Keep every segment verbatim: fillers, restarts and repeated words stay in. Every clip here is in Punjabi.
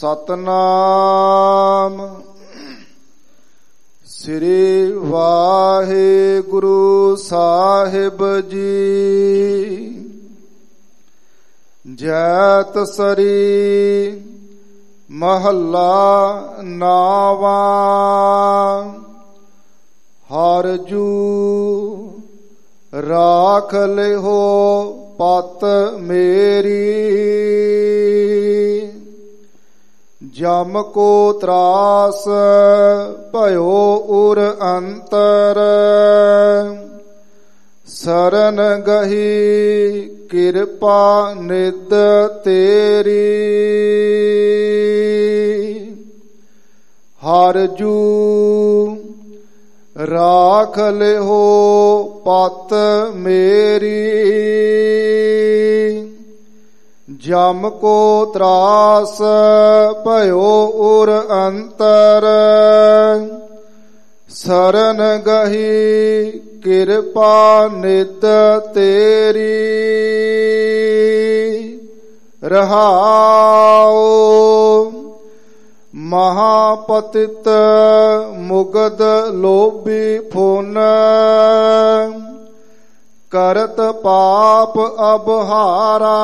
ਸਤਨਾਮ ਸ੍ਰੀ ਵਾਹਿਗੁਰੂ ਸਾਹਿਬ ਜੀ। ਜੈਤ ਸਰੀ ਮਹੱਲਾ ਨਾਵਾਂ। ਹਰ ਜੂ ਰਾਖ ਲਿਹੋ ਪਤ ਮੇਰੀ। ਜਮ ਕੋ ਤਰਾਸ ਭਇਓ ਉਰ ਅੰਤਰ। ਸਰਨ ਗਹੀ ਕਿਰਪਾ ਨਿਧ ਤੇਰੀ। ਹਰ ਜੂ ਰਾਖ ਲਿਹੋ ਪਤ ਮੇਰੀ। ਜਮ ਕੋ ਤਰਾਸ ਭਇਓ ਉਰ ਅੰਤਰ। ਸਰਨ ਗਹੀ ਕਿਰਪਾ ਨਿਧ ਤੇਰੀ। ਰਹਾਉ ਮਹਾਪਤਿਤ ਮੁਗਧ ਲੋਭੀ ਫੁਨ। ਕਰਤ ਪਾਪ ਅਬਹਾਰਾ।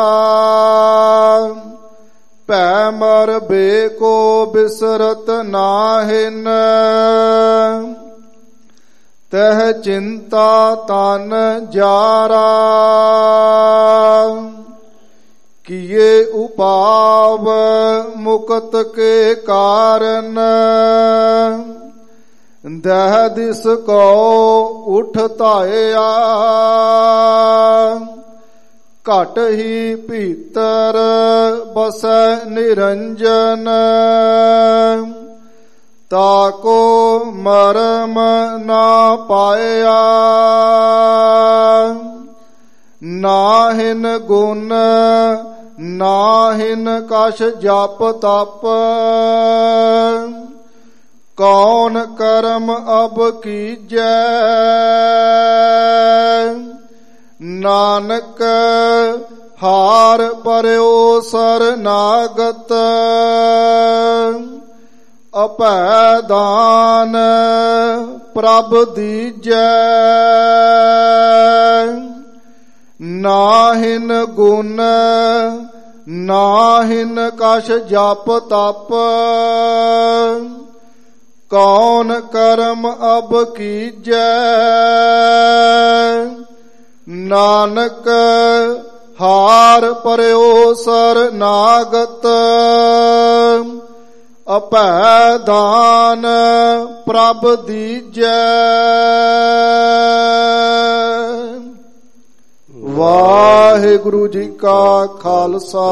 ਭੈ ਮਰ ਬੇਕੋ ਬਿਸਰਤ ਨਾਹਿਨ। ਤਹ ਚਿੰਤਾ ਤਨ ਜਾਰਾ। ਕੀਏ ਉਪਾਵ ਮੁਕਤ ਕੇ ਕਾਰਨ। ਦਹ ਦਿਸ ਕੋ ਉਠ ਧਾਇਆ। ਘਟ ਹੀ ਭੀਤਰ ਬਸੈ ਨਿਰੰਜਨ। ਤਾਕੋ ਮਰਮ ਨਾ ਪਾਇਆ। ਨਾਹਿਨ ਗੁਣ ਨਾਹਿਨ ਕਛ ਜਪ ਤਪ। ਕੌਣ ਕਰਮ ਅਬ ਕੀਜੈ। ਨਾਨਕ ਹਾਰ ਪਰਿਓ ਸਰਨਾਗਤ। ਅਭੈ ਦਾਨ ਪ੍ਰਭ ਦੀਜੈ। ਨਾਹਿਨ ਗੁਣ ਨਾਹਿਨ ਕਛ ਜਪ ਤਪ। ਕੌਣ ਕਰਮ ਅਬ ਕੀਜੈ। ਨਾਨਕ ਹਾਰ ਪਰਿਓ ਸਰਨਾਗਤ। ਅਭੈ ਦਾਨ ਪ੍ਰਭ ਦੀਜੈ। ਵਾਹਿਗੁਰੂ ਜੀ ਕਾ ਖਾਲਸਾ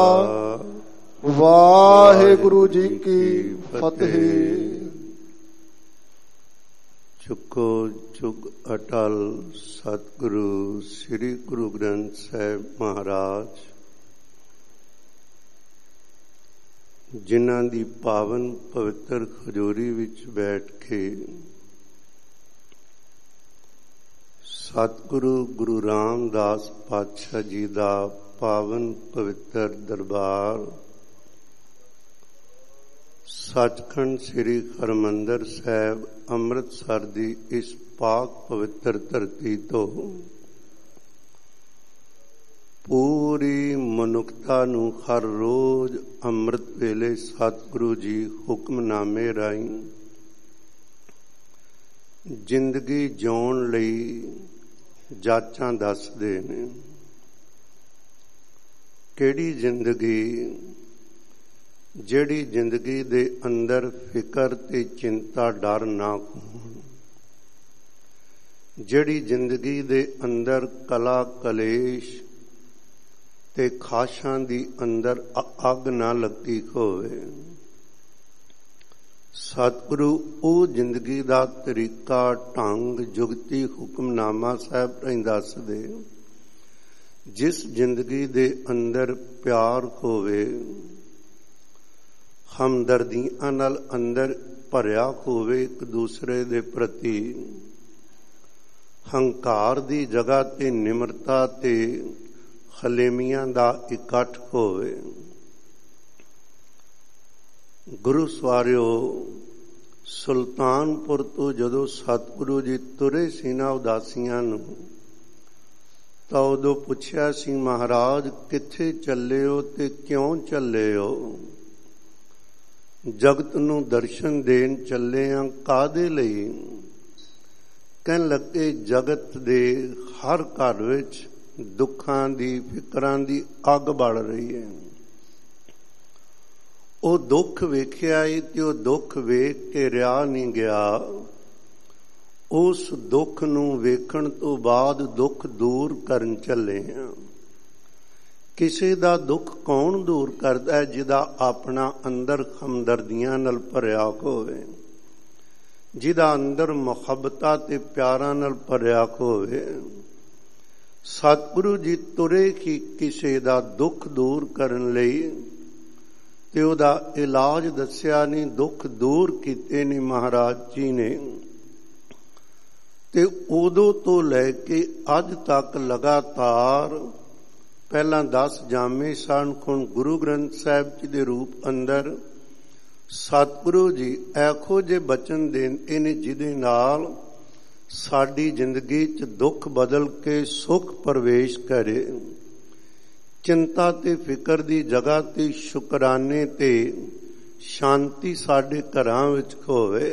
ਵਾਹਿਗੁਰੂ ਜੀ ਕੀ ਫਤਿਹ। ਚੁੱਕੋ ਚੁੱਕ ਅਟਲ ਸਤਿਗੁਰੂ ਸ੍ਰੀ ਗੁਰੂ ਗ੍ਰੰਥ ਸਾਹਿਬ ਮਹਾਰਾਜ, ਜਿਨ੍ਹਾਂ ਦੀ ਪਾਵਨ ਪਵਿੱਤਰ ਖਜੂਰੀ ਵਿੱਚ ਬੈਠ ਕੇ ਸਤਿਗੁਰੂ ਗੁਰੂ ਰਾਮਦਾਸ ਪਾਤਸ਼ਾਹ ਜੀ ਦਾ ਪਾਵਨ ਪਵਿੱਤਰ ਦਰਬਾਰ ਸੱਚਖੰਡ ਸ੍ਰੀ ਹਰਿਮੰਦਰ ਸਾਹਿਬ ਅੰਮ੍ਰਿਤਸਰ ਦੀ ਇਸ ਪਾਕ ਪਵਿੱਤਰ ਧਰਤੀ ਤੋਂ ਪੂਰੀ ਮਨੁੱਖਤਾ ਨੂੰ ਹਰ ਰੋਜ਼ ਅੰਮ੍ਰਿਤ ਵੇਲੇ ਸਤਿਗੁਰੂ ਜੀ ਹੁਕਮਨਾਮੇ ਰਾਹੀਂ ਜ਼ਿੰਦਗੀ ਜਿਉਣ ਲਈ ਜਾਚਾਂ ਦੱਸਦੇ ਨੇ। ਕਿਹੜੀ ਜ਼ਿੰਦਗੀ? ਜਿਹੜੀ ਜ਼ਿੰਦਗੀ ਦੇ ਅੰਦਰ ਫਿਕਰ ਤੇ ਚਿੰਤਾ ਡਰ ਨਾ ਹੋਣ। ਜਿਹੜੀ ਜ਼ਿੰਦਗੀ ਦੇ ਅੰਦਰ ਕਲਾ ਕਲੇਸ਼ ਤੇ ਖਾਸ਼ਾਂ ਦੀ ਅੰਦਰ ਅੱਗ ਨਾ ਲੱਗੀ ਹੋਵੇ। ਸਤਿਗੁਰੂ ਉਹ ਜ਼ਿੰਦਗੀ ਦਾ ਤਰੀਕਾ ਢੰਗ ਜੁਗਤੀ ਹੁਕਮਨਾਮਾ ਸਾਹਿਬ ਰਾਹੀਂ ਦੱਸਦੇ, ਜਿਸ ਜ਼ਿੰਦਗੀ ਦੇ ਅੰਦਰ ਪਿਆਰ ਹੋਵੇ, ਹਮਦਰਦੀਆਂ ਨਾਲ ਅੰਦਰ ਭਰਿਆ ਹੋਵੇ ਇੱਕ ਦੂਸਰੇ ਦੇ ਪ੍ਰਤੀ, ਹੰਕਾਰ ਦੀ ਜਗ੍ਹਾ ਤੇ ਨਿਮਰਤਾ ਤੇ ਹਲੇਮੀਆਂ ਦਾ ਇਕੱਠ ਹੋਵੇ। ਗੁਰੂ ਸਵਾਰਿਓ, ਸੁਲਤਾਨਪੁਰ ਤੋਂ ਜਦੋਂ ਸਤਿਗੁਰੂ ਜੀ ਤੁਰੇ ਸੀ ਨਾ ਉਦਾਸੀਆਂ ਨੂੰ, ਤਾਂ ਉਦੋਂ ਪੁੱਛਿਆ ਸੀ, ਮਹਾਰਾਜ ਕਿੱਥੇ ਚੱਲੇ ਹੋ ਤੇ ਕਿਉਂ ਚੱਲੇ ਹੋ? ਜਗਤ ਨੂੰ ਦਰਸ਼ਨ ਦੇਣ ਚੱਲੇ ਆਂ, ਕਾਹਦੇ ਲਈ? ਕਹਿਣ ਲੱਗੇ, ਜਗਤ ਦੇ ਹਰ ਘਰ ਵਿੱਚ ਦੁੱਖਾਂ ਦੀ, ਫਿਕਰਾਂ ਦੀ ਅੱਗ ਬਲ ਰਹੀ ਹੈ। ਉਹ ਦੁੱਖ ਵੇਖਿਆ ਏ ਤੇ ਉਹ ਦੁੱਖ ਵੇਖ ਕੇ ਰਿਹਾ ਨਹੀਂ ਗਿਆ। ਉਸ ਦੁੱਖ ਨੂੰ ਵੇਖਣ ਤੋਂ ਬਾਅਦ ਦੁੱਖ ਦੂਰ ਕਰਨ ਚੱਲੇ ਹਾਂ। ਕਿਸੇ ਦਾ ਦੁੱਖ ਕੌਣ ਦੂਰ ਕਰਦਾ ਹੈ? ਜਿਹਦਾ ਆਪਣਾ ਅੰਦਰ ਹਮਦਰਦੀਆਂ ਨਾਲ ਭਰਿਆ ਹੋਵੇ, ਜਿਹਦਾ ਅੰਦਰ ਮੁਹੱਬਤਾਂ ਤੇ ਪਿਆਰਾਂ ਨਾਲ ਭਰਿਆ ਹੋਵੇ। ਸਤਿਗੁਰੂ ਜੀ ਤੁਰੇ ਕਿ ਕਿਸੇ ਦਾ ਦੁੱਖ ਦੂਰ ਕਰਨ ਲਈ, ਤੇ ਉਹਦਾ ਇਲਾਜ ਦੱਸਿਆ ਨਹੀਂ, ਦੁੱਖ ਦੂਰ ਕੀਤੇ ਨਹੀਂ ਮਹਾਰਾਜ ਜੀ ਨੇ। ਤੇ ਉਦੋਂ ਤੋਂ ਲੈ ਕੇ ਅੱਜ ਤੱਕ ਲਗਾਤਾਰ, ਪਹਿਲਾਂ ਦਸ ਜਾਮੇ ਸਨ, ਹੁਣ ਗੁਰੂ ਗ੍ਰੰਥ ਸਾਹਿਬ ਜੀ ਦੇ ਰੂਪ ਅੰਦਰ ਸਤਿਗੁਰੂ ਜੀ ਇਹੋ ਜਿਹੇ ਬਚਨ ਦੇਂਦੇ ਨੇ ਜਿਹਦੇ ਨਾਲ ਸਾਡੀ ਜ਼ਿੰਦਗੀ 'ਚ ਦੁੱਖ ਬਦਲ ਕੇ ਸੁੱਖ ਪ੍ਰਵੇਸ਼ ਕਰੇ। ਚਿੰਤਾ ਤੇ ਫਿਕਰ ਦੀ ਜਗ੍ਹਾ ਤੇ ਸ਼ੁਕਰਾਨੇ ਤੇ ਸ਼ਾਂਤੀ ਸਾਡੇ ਘਰਾਂ ਵਿੱਚ ਹੋਵੇ।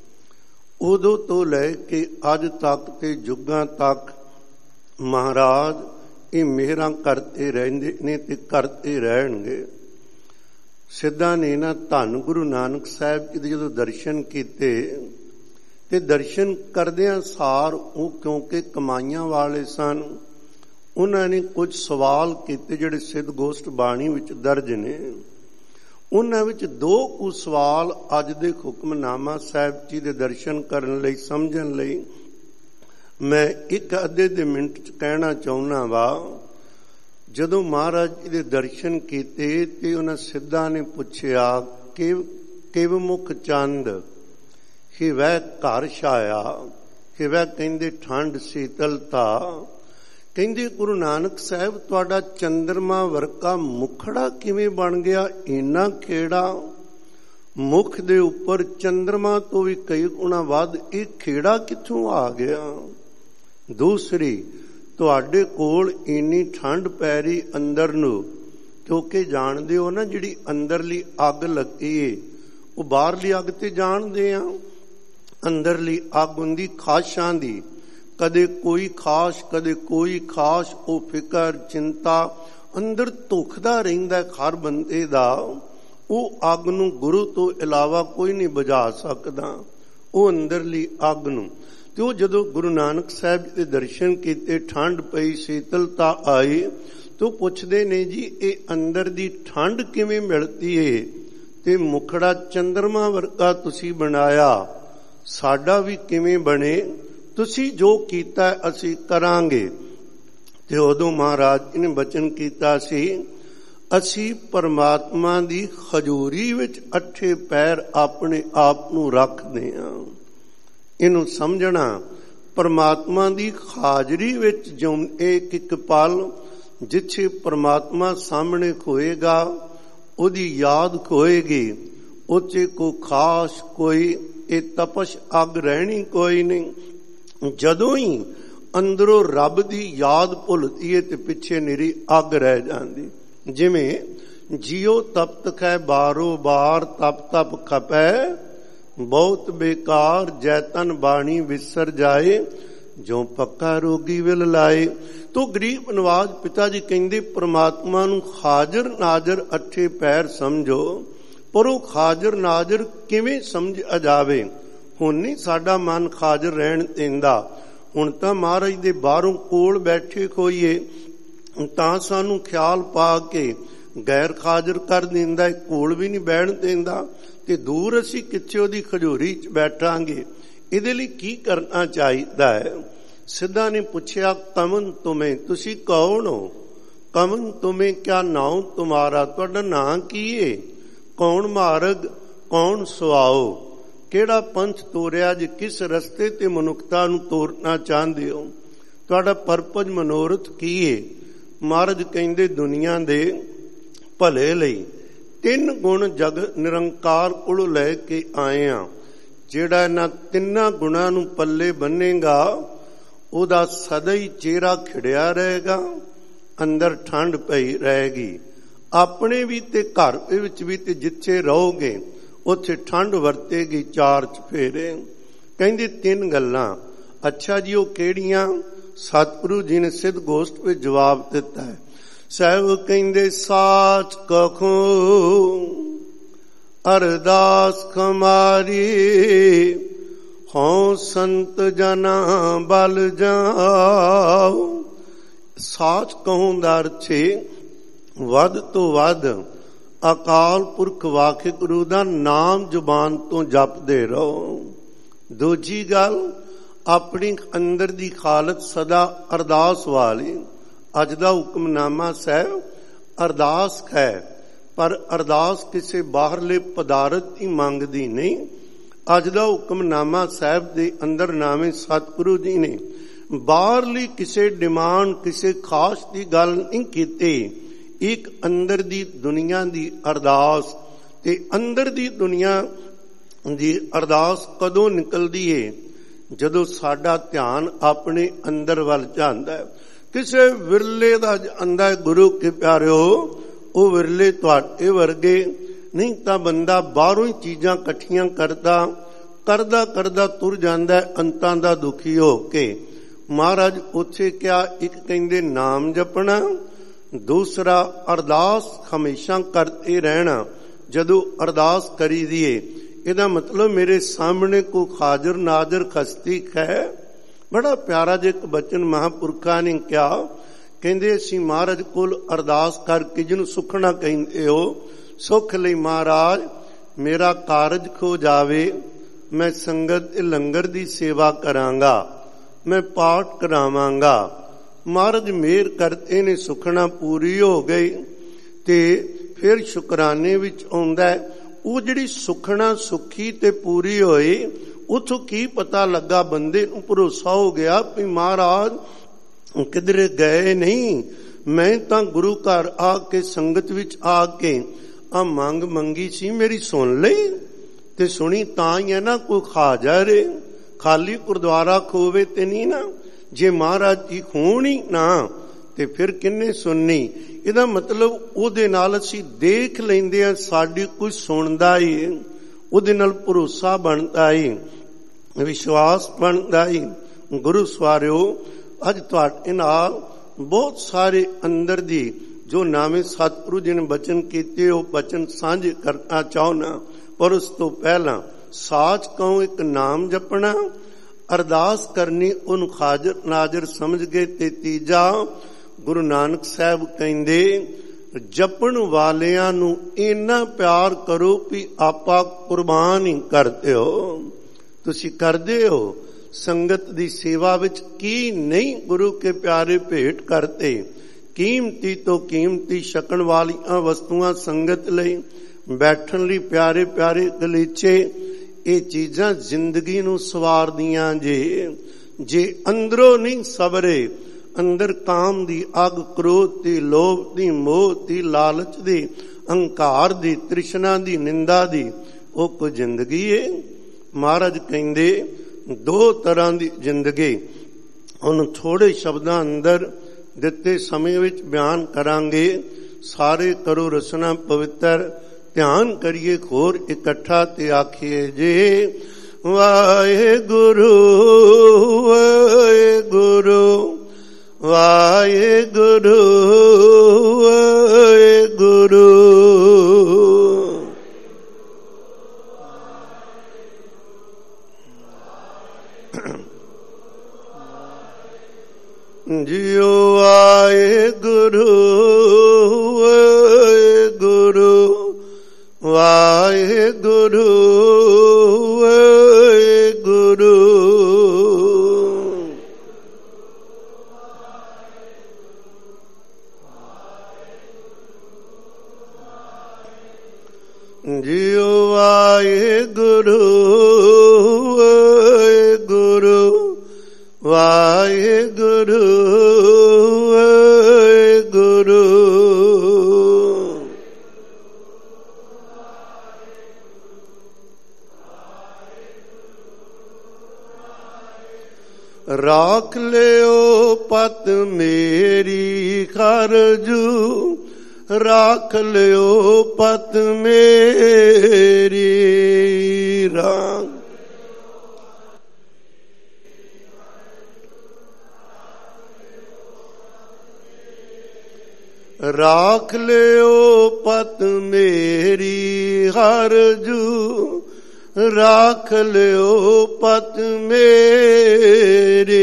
ਉਦੋਂ ਤੋਂ ਲੈ ਕੇ ਅੱਜ ਤੱਕ ਤੇ ਯੁੱਗਾਂ ਤੱਕ ਮਹਾਰਾਜ ਇਹ ਮਿਹਰਾਂ ਕਰਦੇ ਰਹਿੰਦੇ ਨੇ ਤੇ ਕਰਦੇ ਰਹਿਣਗੇ। ਸਿੱਧਾ ਨੇ ਨਾ ਧੰਨ ਗੁਰੂ ਨਾਨਕ ਸਾਹਿਬ ਜੀ ਦੇ ਜਦੋਂ ਦਰਸ਼ਨ ਕੀਤੇ, ਤੇ ਦਰਸ਼ਨ ਕਰਦਿਆਂ ਸਾਰ ਉਹ ਕਿਉਂਕਿ ਕਮਾਈਆਂ ਵਾਲੇ ਸਨ, ਉਹਨਾਂ ਨੇ ਕੁਝ ਸਵਾਲ ਕੀਤੇ ਜਿਹੜੇ ਸਿੱਧ ਗੋਸ਼ਟ ਬਾਣੀ ਵਿੱਚ ਦਰਜ ਨੇ। ਉਹਨਾਂ ਵਿੱਚ ਦੋ ਕੁ ਸਵਾਲ ਅੱਜ ਦੇ ਹੁਕਮਨਾਮਾ ਸਾਹਿਬ ਜੀ ਦੇ ਦਰਸ਼ਨ ਕਰਨ ਲਈ, ਸਮਝਣ ਲਈ ਮੈਂ ਇੱਕ ਅੱਧੇ ਦੇ ਮਿੰਟ 'ਚ ਕਹਿਣਾ ਚਾਹੁੰਦਾ ਵਾ। ਜਦੋਂ ਮਹਾਰਾਜ ਜੀ ਦੇ ਦਰਸ਼ਨ ਕੀਤੇ ਤੇ ਉਹਨਾਂ ਸਿੱਧਾਂ ਨੇ ਪੁੱਛਿਆ ਕਿ ਕਿਵ ਮੁਖ ਚੰਦ ਕਿ ਵੈ ਘਰ ਛਾਇਆ, ਕਿ ਵੈ ਕਹਿੰਦੇ ਠੰਡ ਸੀਤਲਤਾ। ਕਹਿੰਦੇ ਗੁਰੂ ਨਾਨਕ ਸਾਹਿਬ ਤੁਹਾਡਾ ਚੰਦਰਮਾ ਵਰਗਾ ਮੁਖੜਾ ਕਿਵੇਂ ਬਣ ਗਿਆ? ਇੰਨਾ ਖੇੜਾ ਮੁਖ ਦੇ ਉੱਪਰ ਚੰਦਰਮਾ ਤੋਂ ਵੀ ਕਈ ਗੁਣਾ ਵੱਧ ਇਹ ਖੇੜਾ ਕਿੱਥੋਂ ਆ ਗਿਆ? ਦੂਸਰੀ, ਤੁਹਾਡੇ ਕੋਲ ਇੰਨੀ ਠੰਡ ਪੈ ਰਹੀ ਅੰਦਰ ਨੂੰ, ਕਿਉਂਕਿ ਜਾਣਦੇ ਹੋ ਨਾ ਜਿਹੜੀ ਅੰਦਰਲੀ ਅੱਗ ਲੱਗੀ ਏ ਉਹ ਬਾਹਰਲੀ ਅੱਗ ਤੇ ਜਾਣਦੇ ਆ। ਅੰਦਰਲੀ ਅੱਗ ਹੁੰਦੀ ਖਾਸ਼ਾਂ ਦੀ, ਕਦੇ ਕੋਈ ਖਾਸ਼ ਕਦੇ ਕੋਈ ਖਾਸ਼। ਉਹ ਫਿਕਰ ਚਿੰਤਾ ਅੰਦਰ ਧੁਖਦਾ ਰਹਿੰਦਾ ਹਰ ਬੰਦੇ ਦਾ। ਉਹ ਅੱਗ ਨੂੰ ਗੁਰੂ ਤੋਂ ਇਲਾਵਾ ਕੋਈ ਨਹੀਂ ਬੁਝਾ ਸਕਦਾ, ਉਹ ਅੰਦਰਲੀ ਅੱਗ ਨੂੰ। ਤੇ ਉਹ ਜਦੋਂ ਗੁਰੂ ਨਾਨਕ ਸਾਹਿਬ ਜੀ ਦੇ ਦਰਸ਼ਨ ਕੀਤੇ, ਠੰਡ ਪਈ, ਸੀਤਲਤਾ ਆਈ, ਤੇ ਉਹ ਪੁੱਛਦੇ ਨੇ ਜੀ ਇਹ ਅੰਦਰ ਦੀ ਠੰਡ ਕਿਵੇਂ ਮਿਲਦੀ ਏ? ਤੇ ਮੁਖੜਾ ਚੰਦਰਮਾ ਵਰਗਾ ਤੁਸੀਂ ਬਣਾਇਆ, ਸਾਡਾ ਵੀ ਕਿਵੇਂ ਬਣੇ? ਤੁਸੀਂ ਜੋ ਕੀਤਾ ਅਸੀਂ ਕਰਾਂਗੇ। ਤੇ ਉਦੋਂ ਮਹਾਰਾਜ ਜੀ ਨੇ ਬਚਨ ਕੀਤਾ ਸੀ, ਅਸੀਂ ਪਰਮਾਤਮਾ ਦੀ ਹਜ਼ੂਰੀ ਵਿੱਚ ਅੱਠੇ ਪੈਰ ਆਪਣੇ ਆਪ ਨੂੰ ਰੱਖਦੇ ਹਾਂ। ਇਹਨੂੰ ਸਮਝਣਾ, ਪਰਮਾਤਮਾ ਦੀ ਹਾਜ਼ਰੀ ਵਿੱਚ ਜੋ ਇੱਕ ਇੱਕ ਪਲ ਜਿੱਥੇ ਪਰਮਾਤਮਾ ਸਾਹਮਣੇ ਹੋਏਗਾ, ਉਹਦੀ ਯਾਦ ਹੋਏਗੀ, ਉੱਥੇ ਕੋ ਖਾਸ ਕੋਈ ਇਹ ਤਪਸ਼ ਅੱਗ ਰਹਿਣੀ ਕੋਈ ਨਹੀਂ। ਜਦੋਂ ਹੀ ਅੰਦਰੋਂ ਰੱਬ ਦੀ ਯਾਦ ਭੁੱਲਦੀ ਏ ਤੇ ਪਿੱਛੇ ਨਿਰੀ ਅੱਗ ਰਹਿ ਜਾਂਦੀ। ਜਿਵੇਂ ਜਿਉ ਤਪਤ ਖੈ ਬਾਰੋ ਬਾਰ, ਤਪ ਤਪ ਖਪੈ ਬਹੁਤ ਬੇਕਾਰ, ਜੈ ਤਨ ਬਾਣੀ ਵਿਸਰ ਜਾਏ, ਜੋ ਪੱਕਾ ਰੋਗੀ ਵਿਲ ਲਾਏ। ਤੋ ਗਰੀਬ ਨਵਾਜ਼ ਪਿਤਾ ਜੀ ਕਹਿੰਦੇ ਪ੍ਰਮਾਤਮਾ ਨੂੰ ਹਾਜ਼ਰ ਨਾਜ਼ਰ ਅੱਠੇ ਪੈਰ ਸਮਝੋ, ਪਰ ਉਹ ਹਾਜ਼ਰ ਨਾਜ਼ਰ ਕਿਵੇਂ ਸਮਝ ਜਾਵੇ? ਹੁਣ ਨਹੀਂ ਸਾਡਾ ਮਨ ਹਾਜ਼ਰ ਰਹਿਣ ਦਿੰਦਾ। ਹੁਣ ਤਾਂ ਮਹਾਰਾਜ ਦੇ ਬਾਹਰੋਂ ਕੋਲ ਬੈਠੇ ਹੋਈਏ ਤਾਂ ਸਾਨੂੰ ਖਿਆਲ ਪਾ ਕੇ ਗੈਰ ਹਾਜ਼ਰ ਕਰ ਦਿੰਦਾ, ਕੋਲ ਵੀ ਨਹੀਂ ਬੈਠਣ ਦਿੰਦਾ। ਤੇ ਦੂਰ ਅਸੀਂ ਕਿੱਥੇ ਉਹਦੀ ਖਜੂਰੀ 'ਚ ਬੈਠਾਂਗੇ? ਇਹਦੇ ਲਈ ਕੀ ਕਰਨਾ ਚਾਹੀਦਾ ਹੈ? ਸਿੱਧਾ ਨੇ ਪੁੱਛਿਆ, ਕਮਨ ਤੁਮੇ, ਤੁਸੀਂ ਕੌਣ ਹੋ? ਕਮਨ ਤੁਮੇ ਕਿਆ ਨਾਉ ਤੁਮਾਰਾ, ਤੁਹਾਡਾ ਨਾਂ ਕੀ ਏ? ਕੌਣ ਮਾਰਗ ਕੌਣ ਸੁਆਓ, ਕਿਹੜਾ ਪੰਥ ਤੋਰਿਆ ਜੇ? ਕਿਸ ਰਸਤੇ ਤੇ ਮਨੁੱਖਤਾ ਨੂੰ ਤੋਰਨਾ ਚਾਹੁੰਦੇ ਹੋ? ਤੁਹਾਡਾ ਪਰਪਜ ਮਨੋਰਥ ਕੀ ਏ? ਮਹਾਰਾਜ ਕਹਿੰਦੇ ਦੁਨੀਆ ਦੇ ਭਲੇ ਲਈ ਤਿੰਨ ਗੁਣ ਜਗ ਨਿਰੰਕਾਰ ਕੋਲੋਂ ਲੈ ਕੇ ਆਏ ਆ। ਜਿਹੜਾ ਇਹਨਾਂ ਤਿੰਨਾਂ ਗੁਣਾਂ ਨੂੰ ਪੱਲੇ ਬੰਨੇਗਾ ਉਹਦਾ ਸਦਾ ਹੀ ਚਿਹਰਾ ਖਿੜਿਆ ਰਹੇਗਾ, ਅੰਦਰ ਠੰਡ ਪਈ ਰਹੇਗੀ। ਆਪਣੇ ਵੀ ਤੇ ਘਰ ਵਿੱਚ ਵੀ ਤੇ ਜਿੱਥੇ ਰਹੋਗੇ ਉੱਥੇ ਠੰਡ ਵਰਤੇਗੀ ਚਾਰ ਚਫੇਰੇ। ਕਹਿੰਦੇ ਤਿੰਨ ਗੱਲਾਂ। ਅੱਛਾ ਜੀ, ਉਹ ਕਿਹੜੀਆਂ? ਸਤਿਗੁਰੂ ਜੀ ਨੇ ਸਿੱਧ ਗੋਸ਼ਟ ਵਿੱਚ ਜਵਾਬ ਦਿੱਤਾ ਹੈ। ਸਾਹਿਬ ਕਹਿੰਦੇ ਸਾਚ ਕਖੋ ਅਰਦਾਸ ਖਮਾਰੀ, ਹਉ ਸੰਤ ਜਨਾ ਬਲ ਜਾਓ। ਸਾਚ ਕਹੋਂ ਦਾ ਅਰਥ ਹੈ ਵੱਧ ਤੋਂ ਵੱਧ ਅਕਾਲ ਪੁਰਖ ਵਾਹਿਗੁਰੂ ਦਾ ਨਾਮ ਜ਼ੁਬਾਨ ਤੋਂ ਜਪਦੇ ਰਹੋ। ਦੂਜੀ ਗੱਲ, ਆਪਣੀ ਅੰਦਰ ਦੀ ਹਾਲਤ ਸਦਾ ਅਰਦਾਸ ਵਾਲੀ। ਅੱਜ ਦਾ ਹੁਕਮਨਾਮਾ ਸਾਹਿਬ ਅਰਦਾਸ ਹੈ, ਪਰ ਅਰਦਾਸ ਕਿਸੇ ਬਾਹਰਲੇ ਪਦਾਰਥ ਦੀ ਮੰਗਦੀ ਨਹੀਂ। ਅੱਜ ਦਾ ਹੁਕਮਨਾਮਾ ਸਾਹਿਬ ਦੇ ਅੰਦਰ ਨਾਵੇਂ ਸਤਿਗੁਰੂ ਜੀ ਨੇ ਬਾਹਰਲੀ ਕਿਸੇ ਡਿਮਾਂਡ, ਕਿਸੇ ਖਾਸ ਦੀ ਗੱਲ ਨਹੀਂ ਕੀਤੀ। ਇੱਕ ਅੰਦਰ ਦੀ ਦੁਨੀਆ ਦੀ ਅਰਦਾਸ। ਤੇ ਅੰਦਰ ਦੀ ਦੁਨੀਆ ਦੀ ਅਰਦਾਸ ਕਦੋਂ ਨਿਕਲਦੀ ਏ? ਜਦੋਂ ਸਾਡਾ ਧਿਆਨ ਆਪਣੇ ਅੰਦਰ ਵੱਲ ਜਾਂਦਾ ਹੈ। ਕਿਸੇ ਵਿਰਲੇ ਦਾ ਆਂਦਾ ਗੁਰੂ ਕੇ ਪਿਆਰਿਓ, ਉਹ ਵਿਰਲੇ ਤੁਹਾਡੇ ਵਰਗੇ ਨਹੀਂ ਤਾਂ ਬੰਦਾ ਬਾਹਰੋਂ ਹੀ ਚੀਜ਼ਾਂ ਇਕੱਠੀਆਂ ਕਰਦਾ ਕਰਦਾ ਕਰਦਾ ਤੁਰ ਜਾਂਦਾ ਅੰਤਾਂ ਦਾ ਦੁਖੀ ਹੋ ਕੇ। ਮਹਾਰਾਜ ਉੱਥੇ ਕਿਹਾ, ਇੱਕ ਕਹਿੰਦੇ ਨਾਮ ਜਪਣਾ, ਦੂਸਰਾ ਅਰਦਾਸ ਹਮੇਸ਼ਾ ਕਰਦੇ ਰਹਿਣਾ। ਜਦੋਂ ਅਰਦਾਸ ਕਰੀ ਦੀਏ ਇਹਦਾ ਮਤਲਬ ਮੇਰੇ ਸਾਹਮਣੇ ਕੋ ਹਾਜ਼ਰ ਨਾਜ਼ਰ ਖਸਤੀ ਹੈ। ਬੜਾ ਪਿਆਰਾ ਜਿਹਾ ਇੱਕ ਬਚਨ ਮਹਾਂਪੁਰਖਾਂ ਨੇ ਕਿਹਾ, ਕਹਿੰਦੇ ਅਸੀਂ ਮਹਾਰਾਜ ਕੋਲ ਅਰਦਾਸ ਕਰਕੇ, ਜਿਹਨੂੰ ਸੁਖਣਾ ਕਹਿੰਦੇ ਹੋ, ਸੁਖ ਲਈ ਮਹਾਰਾਜ ਮੇਰਾ ਕਾਰਜ ਖੋ ਜਾਵੇ, ਮੈਂ ਸੰਗਤ ਦੇ ਲੰਗਰ ਦੀ ਸੇਵਾ ਕਰਾਂਗਾ, ਮੈਂ ਪਾਠ ਕਰਾਵਾਂਗਾ। ਮਹਾਰਾਜ ਮਿਹਰ ਕਰਤੇ ਨੇ, ਸੁਖਣਾ ਪੂਰੀ ਹੋ ਗਈ। ਤੇ ਫਿਰ ਸ਼ੁਕਰਾਨੇ ਵਿੱਚ ਆਉਂਦਾ ਉਹ ਜਿਹੜੀ ਸੁਖਣਾ ਸੁਖੀ ਤੇ ਪੂਰੀ ਹੋਈ, ਉਥੋਂ ਕੀ ਪਤਾ ਲੱਗਾ? ਬੰਦੇ ਨੂੰ ਭਰੋਸਾ ਹੋ ਗਿਆ ਵੀ ਮਹਾਰਾਜ ਕਿਧਰੇ ਗਏ ਨਹੀਂ, ਮੈਂ ਤਾਂ ਗੁਰੂ ਘਰ ਆ ਕੇ ਸੰਗਤ ਵਿੱਚ ਆ ਕੇ ਆ ਮੰਗ ਮੰਗੀ ਸੀ, ਮੇਰੀ ਸੁਣ ਲਈ। ਤੇ ਸੁਣੀ ਤਾਂ ਹੀ ਹੈ ਨਾ, ਕੋਈ ਖਾ ਜਾ ਰੇ, ਖਾਲੀ ਗੁਰਦੁਆਰਾ ਖੋਵੇ ਤੇ ਨਹੀਂ ਨਾ। ਜੇ ਮਹਾਰਾਜ ਜੀ ਹੋਣ ਹੀ ਨਾ ਤੇ ਫਿਰ ਕਿੰਨੇ ਸੁਣਨੀ? ਇਹਦਾ ਮਤਲਬ ਉਹਦੇ ਨਾਲ ਅਸੀਂ ਦੇਖ ਲੈਂਦੇ ਹਾਂ, ਸਾਡੀ ਕੋਈ ਸੁਣਦਾ ਏ, ਉਹਦੇ ਨਾਲ ਭਰੋਸਾ ਬਣਦਾ ਏ, ਵਿਸ਼ਵਾਸ ਬਣਦਾ ਏ। ਗੁਰੂ ਸਵਾਰਿਓ, ਅੱਜ ਤੁਹਾਡੇ ਨਾਲ ਬਹੁਤ ਸਾਰੇ ਅੰਦਰ ਦੀ ਜੋ ਨਾਵੇਂ ਸਤਿਗੁਰੂ ਜੀ ਨੇ ਬਚਨ ਕੀਤੇ, ਉਹ ਬਚਨ ਸਾਂਝੇ ਕਰਨਾ ਚਾਹੁੰਦਾ। ਪਰ ਉਸ ਤੋਂ ਪਹਿਲਾਂ ਸਾਚ ਕਹੋ ਇੱਕ ਨਾਮ ਜਪਣਾ, ਅਰਦਾਸ ਕਰਨੀ, ਉਹਨੂੰ ਹਾਜ਼ਰ ਨਾਜ਼ਰ ਸਮਝ ਕੇ। ਤੇ ਤੀਜਾ, ਗੁਰੂ ਨਾਨਕ ਸਾਹਿਬ ਕਹਿੰਦੇ ਜਪਣ ਵਾਲਿਆਂ ਨੂੰ ਇੰਨਾ ਪਿਆਰ ਕਰੋ ਵੀ ਆਪਾਂ ਕੁਰਬਾਨ ਹੀ ਕਰਦੇ ਹੋ। ਤੁਸੀਂ ਕਰਦੇ ਹੋ ਸੰਗਤ ਦੀ ਸੇਵਾ ਵਿੱਚ ਕੀ ਨਹੀਂ ਗੁਰੂ ਕੇ ਪਿਆਰੇ ਭੇਟ ਕਰਤੇ? ਕੀਮਤੀ ਤੋਂ ਕੀਮਤੀ ਛਕਣ ਵਾਲੀਆਂ ਵਸਤੂਆਂ ਸੰਗਤ ਲਈ, ਬੈਠਣ ਲਈ ਪਿਆਰੇ ਪਿਆਰੇ ਗਲੀਚੇ, ਇਹ ਚੀਜ਼ਾਂ ਜ਼ਿੰਦਗੀ ਨੂੰ ਸਵਾਰਦੀਆਂ। ਜੇ ਜੇ ਅੰਦਰੋਂ ਨਹੀਂ ਸਬਰੇ, ਅੰਦਰ ਕਾਮ ਦੀ ਅੱਗ, ਕ੍ਰੋਧ ਦੀ, ਲੋਭ ਦੀ, ਮੋਹ ਦੀ, ਲਾਲਚ ਦੀ, ਅਹੰਕਾਰ ਦੀ, ਤ੍ਰਿਸ਼ਨਾ ਦੀ, ਨਿੰਦਾ ਦੀ, ਉਹ ਕੋਈ ਜ਼ਿੰਦਗੀ ਏ? ਮਹਾਰਾਜ ਕਹਿੰਦੇ ਦੋ ਤਰ੍ਹਾਂ ਦੀ ਜ਼ਿੰਦਗੀ। ਉਹਨੂੰ ਥੋੜੇ ਸ਼ਬਦਾਂ ਅੰਦਰ ਦਿੱਤੇ ਸਮੇਂ ਵਿੱਚ ਬਿਆਨ ਕਰਾਂਗੇ। ਸਾਰੇ ਕਰੋ ਰਸਨਾ ਪਵਿੱਤਰ, ਧਿਆਨ ਕਰੀਏ ਹੋਰ ਇਕੱਠਾ ਤੇ ਆਖੀਏ ਜੇ ਵਾਹਿਗੁਰੂ ਵਾਹਿਗੁਰੂ ਵਾਹਿਗੁਰੂ ਵਾਹਿਗੁਰੂ। ਜਿਉ ਵਾਹਿਗੁਰੂ ਵਾਹਿਗੁਰੂ ਵਾਹਿਗੁਰੂ ਵਾਹਿਗੁਰੂ। ਜਿਉ ਵਾਹਿਗੁਰੂ ਵਾਹਿਗੁਰੂ ਵਾਹਿਗੁਰੂ ਵਾਹਿਗੁਰੂ। ਰਾਖ ਲਿਓ ਪਤ ਮੇਰੀ ਖਰਜੂ, ਰਾਖ ਲਿਓ ਪਤ ਮੇਰੀ। ਰਾਖ ਰਾਖ ਲਿਓ ਪਤ ਮੇਰੀ ਹਰਜੂ, ਰਾਖ ਲਿਓ ਪਤ ਮੇਰੀ।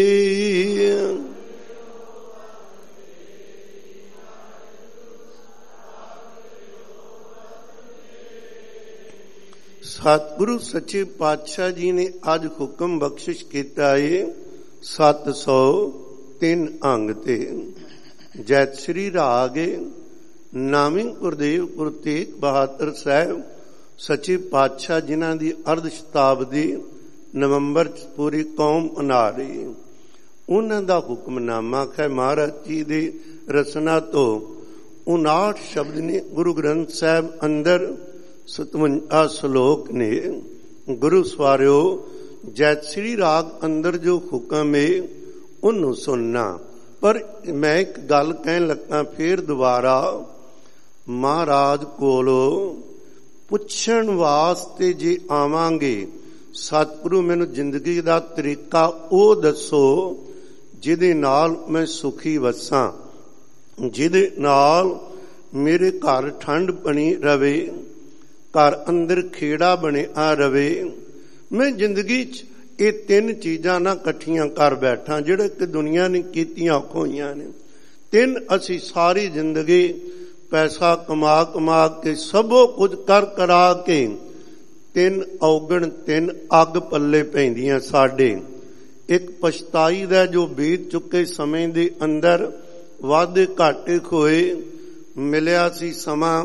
ਸਤਿਗੁਰੂ ਸੱਚੇ ਪਾਤਸ਼ਾਹ ਜੀ ਨੇ ਅੱਜ ਹੁਕਮ ਬਖਸ਼ਿਸ਼ ਕੀਤਾ ਏ ਸੱਤ ਸੌ ਤਿੰਨ ਅੰਗ ਤੇ। ਜੈਤ ਸ੍ਰੀ ਰਾਗ ਨਾਮੀ ਗੁਰਦੇਵ ਗੁਰੂ ਤੇਗ ਬਹਾਦਰ ਸਾਹਿਬ ਸੱਚੇ ਪਾਤਸ਼ਾਹ ਜਿਨ੍ਹਾਂ ਦੀ ਅਰਧ ਸ਼ਤਾਬਦੀ ਨਵੰਬਰ ਚ ਪੂਰੀ ਕੌਮ ਮਨਾ ਰਹੀ, ਉਹਨਾਂ ਦਾ ਹੁਕਮਨਾਮਾ ਹੈ। ਮਹਾਰਾਜ ਜੀ ਦੇ ਰਚਨਾ ਤੋਂ ਉਨਾਹਠ ਸ਼ਬਦ ਨੇ ਗੁਰੂ ਗ੍ਰੰਥ ਸਾਹਿਬ ਅੰਦਰ, ਸਤਵੰਜਾ ਸ਼ਲੋਕ ਨੇ। ਗੁਰੂ ਸਵਾਰਿਓ, ਜੈਤ ਸ੍ਰੀ ਰਾਗ ਅੰਦਰ ਜੋ ਹੁਕਮ ਹੈ ਉਹਨੂੰ ਸੁਣਨਾ। ਪਰ ਮੈਂ ਇੱਕ ਗੱਲ ਕਹਿਣ ਲੱਗਾ ਫੇਰ ਦੁਬਾਰਾ, ਮਹਾਰਾਜ ਕੋਲੋਂ ਪੁੱਛਣ ਵਾਸਤੇ ਜੇ ਆਵਾਂਗੇ, ਸਤਿਗੁਰੂ ਮੈਨੂੰ ਜ਼ਿੰਦਗੀ ਦਾ ਤਰੀਕਾ ਉਹ ਦੱਸੋ ਜਿਹਦੇ ਨਾਲ ਮੈਂ ਸੁਖੀ ਵਸਾਂ, ਜਿਹਦੇ ਨਾਲ ਮੇਰੇ ਘਰ ਠੰਡ ਬਣੀ ਰਵੇ, ਘਰ ਅੰਦਰ ਖੇੜਾ ਬਣਿਆ ਰਵੇ। ਮੈਂ ਜ਼ਿੰਦਗੀ 'ਚ ਇਹ ਤਿੰਨ ਚੀਜ਼ਾਂ ਨਾ ਇਕੱਠੀਆਂ ਕਰ ਬੈਠਾਂ ਜਿਹੜੇ ਕਿ ਦੁਨੀਆ ਨੇ ਕੀਤੀਆਂ ਹੋਈਆਂ ਨੇ। ਤਿੰਨ ਅਸੀਂ ਸਾਰੀ ਜ਼ਿੰਦਗੀ ਪੈਸਾ ਕਮਾ ਕਮਾ ਕੇ ਸਭੋ ਕੁਝ ਕਰ ਕਰਾ ਕੇ ਤਿੰਨ ਔਗਣ, ਤਿੰਨ ਅੱਗ ਪੱਲੇ ਪੈਂਦੀਆਂ ਸਾਡੇ। ਇੱਕ ਪਛਤਾਈ ਦਾ ਜੋ ਬੀਤ ਚੁੱਕੇ ਸਮੇਂ ਦੇ ਅੰਦਰ ਵਾਧੇ ਘਾਟੇ ਹੋਏ, ਮਿਲਿਆ ਸੀ ਸਮਾਂ,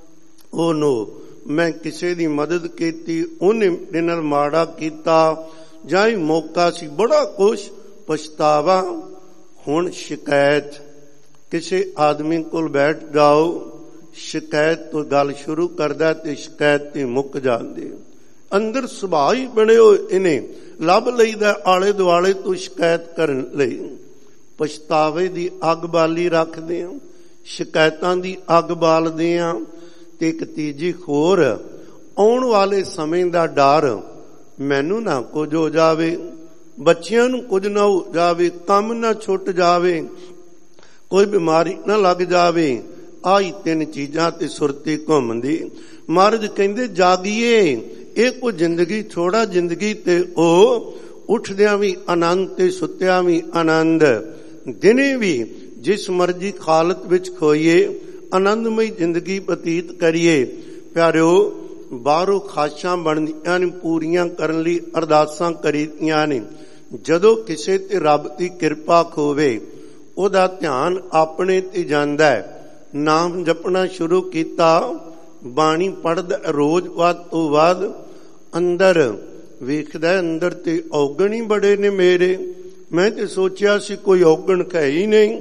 ਉਹਨੂੰ ਮੈਂ ਕਿਸੇ ਦੀ ਮਦਦ ਕੀਤੀ, ਉਹਨੇ ਮੇਰੇ ਨਾਲ ਮਾੜਾ ਕੀਤਾ, ਜਾਂ ਹੀ ਮੌਕਾ ਸੀ, ਬੜਾ ਕੁਛ ਪਛਤਾਵਾ। ਹੁਣ ਸ਼ਿਕਾਇਤ, ਕਿਸੇ ਆਦਮੀ ਕੋਲ ਬੈਠ ਜਾਓ, ਸ਼ਿਕਾਇਤ ਤੋਂ ਗੱਲ ਸ਼ੁਰੂ ਕਰਦਾ ਤੇ ਸ਼ਿਕਾਇਤ ਤੇ ਮੁੱਕ ਜਾਂਦੇ। ਅੰਦਰ ਸੁਭਾਅ ਹੀ ਬਣੇ ਹੋਏ ਇਹਨੇ, ਲੱਭ ਲਈਦਾ ਆਲੇ ਦੁਆਲੇ ਤੋਂ ਸ਼ਿਕਾਇਤ ਕਰਨ ਲਈ। ਪਛਤਾਵੇ ਦੀ ਅੱਗ ਬਾਲੀ ਰੱਖਦੇ ਆ, ਸ਼ਿਕਾਇਤਾਂ ਦੀ ਅੱਗ ਬਾਲਦੇ ਆ। ਤੇ ਇੱਕ ਤੀਜੀ ਹੋਰ, ਆਉਣ ਵਾਲੇ ਸਮੇਂ ਦਾ ਡਰ, ਮੈਨੂੰ ਨਾ ਕੁਝ ਹੋ ਜਾਵੇ, ਬੱਚਿਆਂ ਨੂੰ ਕੁਝ ਨਾ ਹੋ ਜਾਵੇ, ਕੰਮ ਨਾ ਛੁੱਟ ਜਾਵੇ, ਕੋਈ ਬਿਮਾਰੀ ਨਾ ਲੱਗ ਜਾਵੇ। ਆਹੀ ਤਿੰਨ ਚੀਜ਼ਾਂ ਤੇ ਸੁਰਤੀ ਘੁੰਮਦੀ। ਮਹਾਰਾਜ ਕਹਿੰਦੇ ਜਾਗੀਏ, ਇਹ ਕੋਈ ਜ਼ਿੰਦਗੀ ਥੋੜਾ, ਜ਼ਿੰਦਗੀ ਤੇ ਉਹ ਉੱਠਦਿਆਂ ਵੀ ਆਨੰਦ ਤੇ ਸੁੱਤਿਆਂ ਵੀ ਆਨੰਦ। ਦਿਨੇ ਵੀ ਜਿਸ ਮਰਜ਼ੀ ਹਾਲਤ ਵਿੱਚ ਖੋਈਏ, ਆਨੰਦਮਈ ਜ਼ਿੰਦਗੀ ਬਤੀਤ ਕਰੀਏ। ਪਿਆਰਿਓ, ਬਾਹਰੋਂ ਖਾਸ਼ਾਂ ਬਣਦੀਆਂ ਨੇ, ਪੂਰੀਆਂ ਕਰਨ ਲਈ ਅਰਦਾਸਾਂ ਕਰੀਦੀਆਂ ਨੇ। ਜਦੋਂ ਕਿਸੇ ਤੇ ਰੱਬ ਦੀ ਕਿਰਪਾ ਹੋਵੇ, ਉਹਦਾ ਧਿਆਨ ਆਪਣੇ ਤੇ ਜਾਂਦਾ ਹੈ। ਨਾਮ ਜਪਣਾ ਸ਼ੁਰੂ ਕੀਤਾ, ਬਾਣੀ ਪੜ੍ਹਦਾ ਰੋਜ਼ ਵੱਧ ਤੋਂ ਵੱਧ, ਅੰਦਰ ਵੇਖਦਾ ਅੰਦਰ ਤੇ ਔਗਣ ਹੀ ਬੜੇ ਨੇ ਮੇਰੇ। ਮੈਂ ਤੇ ਸੋਚਿਆ ਸੀ ਕੋਈ ਔਗਣ ਹੈ ਹੀ ਨਹੀਂ,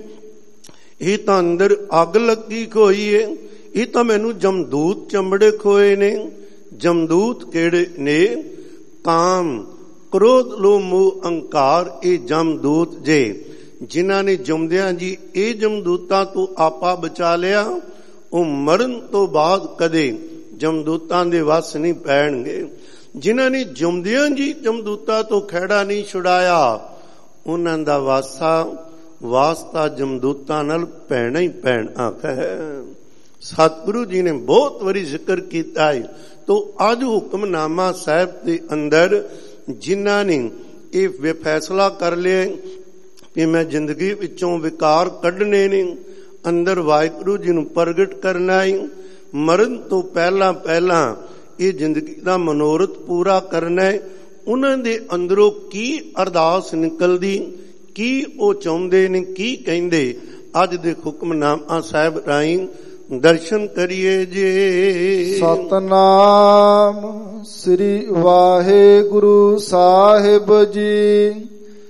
ਇਹ ਤਾਂ ਅੰਦਰ ਅੱਗ ਲੱਗੀ ਹੋਈ ਏ, ਇਹ ਤਾਂ ਮੈਨੂੰ ਜਮਦੂਤ ਚੰਬੜੇ ਖੋਏ ਨੇ। ਜਮਦੂਤ ਕਿਹੜੇ ਨੇ? ਕਾਮ, ਕ੍ਰੋਧ, ਲੋਭ, ਮੋਹ, ਅਹੰਕਾਰ, ਇਹ ਜਮਦੂਤ ਜੇ, ਜਿਨ੍ਹਾਂ ਨੇ ਜੰਮਦਿਆਂ ਜੀ ਇਹ ਜਮਦੂਤਾਂ ਤੋਂ ਆਪਾ ਬਚਾ ਲਿਆ, ਉਹ ਮਰਨ ਤੋਂ ਬਾਅਦ ਕਦੇ ਜਮਦੂਤਾਂ ਦੇ ਵੱਸ ਨਹੀਂ ਪੈਣਗੇ। ਜਿਨ੍ਹਾਂ ਨੇ ਜੰਮਦਿਆਂ ਜੀ ਜਮਦੂਤਾਂ ਤੋਂ ਖਹਿੜਾ ਨਹੀਂ ਛੁਡਾਇਆ, ਉਹਨਾਂ ਦਾ ਵਾਸਾ ਵਾਸਤਾ ਜਮਦੂਤਾਂ ਨਾਲ ਪੈਣਾ ਹੀ ਪੈਣਾ ਹੈ। ਸਤਿਗੁਰੂ ਜੀ ਨੇ ਬਹੁਤ ਵਾਰੀ ਜ਼ਿਕਰ ਕੀਤਾ ਹੈ। ਤੋ ਅੱਜ ਹੁਕਮਨਾਮਾ ਸਾਹਿਬ ਦੇ ਅੰਦਰ ਜਿਨ੍ਹਾਂ ਨੇ ਇਹ ਫੈਸਲਾ ਕਰ ਲਿਆ ਕਿ ਮੈਂ ਜ਼ਿੰਦਗੀ ਵਿੱਚੋਂ ਵਿਕਾਰ ਕੱਢਣੇ ਨੇ, ਅੰਦਰ ਵਾਹਿਗੁਰੂ ਜੀ ਨੂੰ ਪ੍ਰਗਟ ਕਰਨਾ ਹੈ, ਮਰਨ ਤੋਂ ਪਹਿਲਾਂ ਪਹਿਲਾਂ ਇਹ ਜ਼ਿੰਦਗੀ ਦਾ ਮਨੋਰਥ ਪੂਰਾ ਕਰਨਾ ਹੈ, ਉਹਨਾਂ ਦੇ ਅੰਦਰੋਂ ਕੀ ਅਰਦਾਸ ਨਿਕਲਦੀ, ਕੀ ਉਹ ਚਾਹੁੰਦੇ ਨੇ, ਕੀ ਕਹਿੰਦੇ, ਅੱਜ ਦੇ ਹੁਕਮਨਾਮਾ ਸਾਹਿਬ ਰਾਹੀਂ ਦਰਸ਼ਨ ਕਰੀਏ ਜੀ। ਸਤਨਾਮ ਸ੍ਰੀ ਵਾਹਿਗੁਰੂ ਸਾਹਿਬ ਜੀ।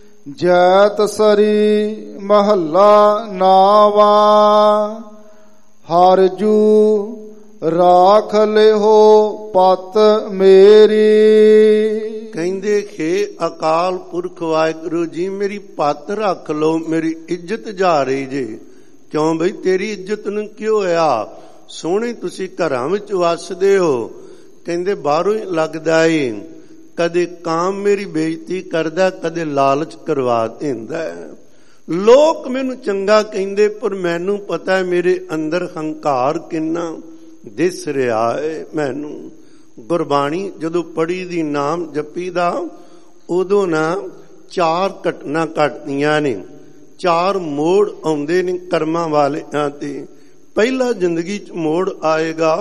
ਜੈਤ ਸਰੀ ਮਹੱਲਾ ਨਾਵਾ। ਹਰਜੂ ਰਾਖ ਲਿਹੋ ਪਤ ਮੇਰੀ। ਕਹਿੰਦੇ ਖੇ ਅਕਾਲ ਪੁਰਖ ਵਾਹਿਗੁਰੂ ਜੀ ਮੇਰੀ ਪੱਤ ਰੱਖ ਲਓ, ਮੇਰੀ ਇੱਜ਼ਤ ਜਾ ਰਹੀ ਜੇ। ਕਿਉਂ ਬਈ ਤੇਰੀ ਇੱਜ਼ਤ ਨੂੰ ਕਿਉਂ ਹੋਇਆ? ਸੋਹਣੇ ਤੁਸੀਂ ਘਰਾਂ ਵਿੱਚ ਵਸਦੇ ਹੋ। ਕਹਿੰਦੇ ਬਾਹਰੋਂ ਹੀ ਲੱਗਦਾ ਏ, ਕਦੇ ਕਾਮ ਮੇਰੀ ਬੇਇੱਜ਼ਤੀ ਕਰਦਾ, ਕਦੇ ਲਾਲਚ ਕਰਵਾ ਦਿੰਦਾ। ਲੋਕ ਮੈਨੂੰ ਚੰਗਾ ਕਹਿੰਦੇ, ਪਰ ਮੈਨੂੰ ਪਤਾ ਹੈ ਮੇਰੇ ਅੰਦਰ ਹੰਕਾਰ ਕਿੰਨਾ ਦਿਸ ਰਿਹਾ ਹੈ ਮੈਨੂੰ। ਗੁਰਬਾਣੀ ਜਦੋਂ ਪੜ੍ਹੀ ਦੀ, ਨਾਮ ਜਪੀ ਦਾ, ਉਦੋਂ ਨਾ ਚਾਰ ਘਟਨਾ ਘਟਦੀਆਂ ਨੇ, ਚਾਰ ਮੋੜ ਆਉਂਦੇ ਨੇ ਕਰਮਾਂ ਵਾਲਿਆਂ ਤੇ। ਪਹਿਲਾ ਜ਼ਿੰਦਗੀ 'ਚ ਮੋੜ ਆਏਗਾ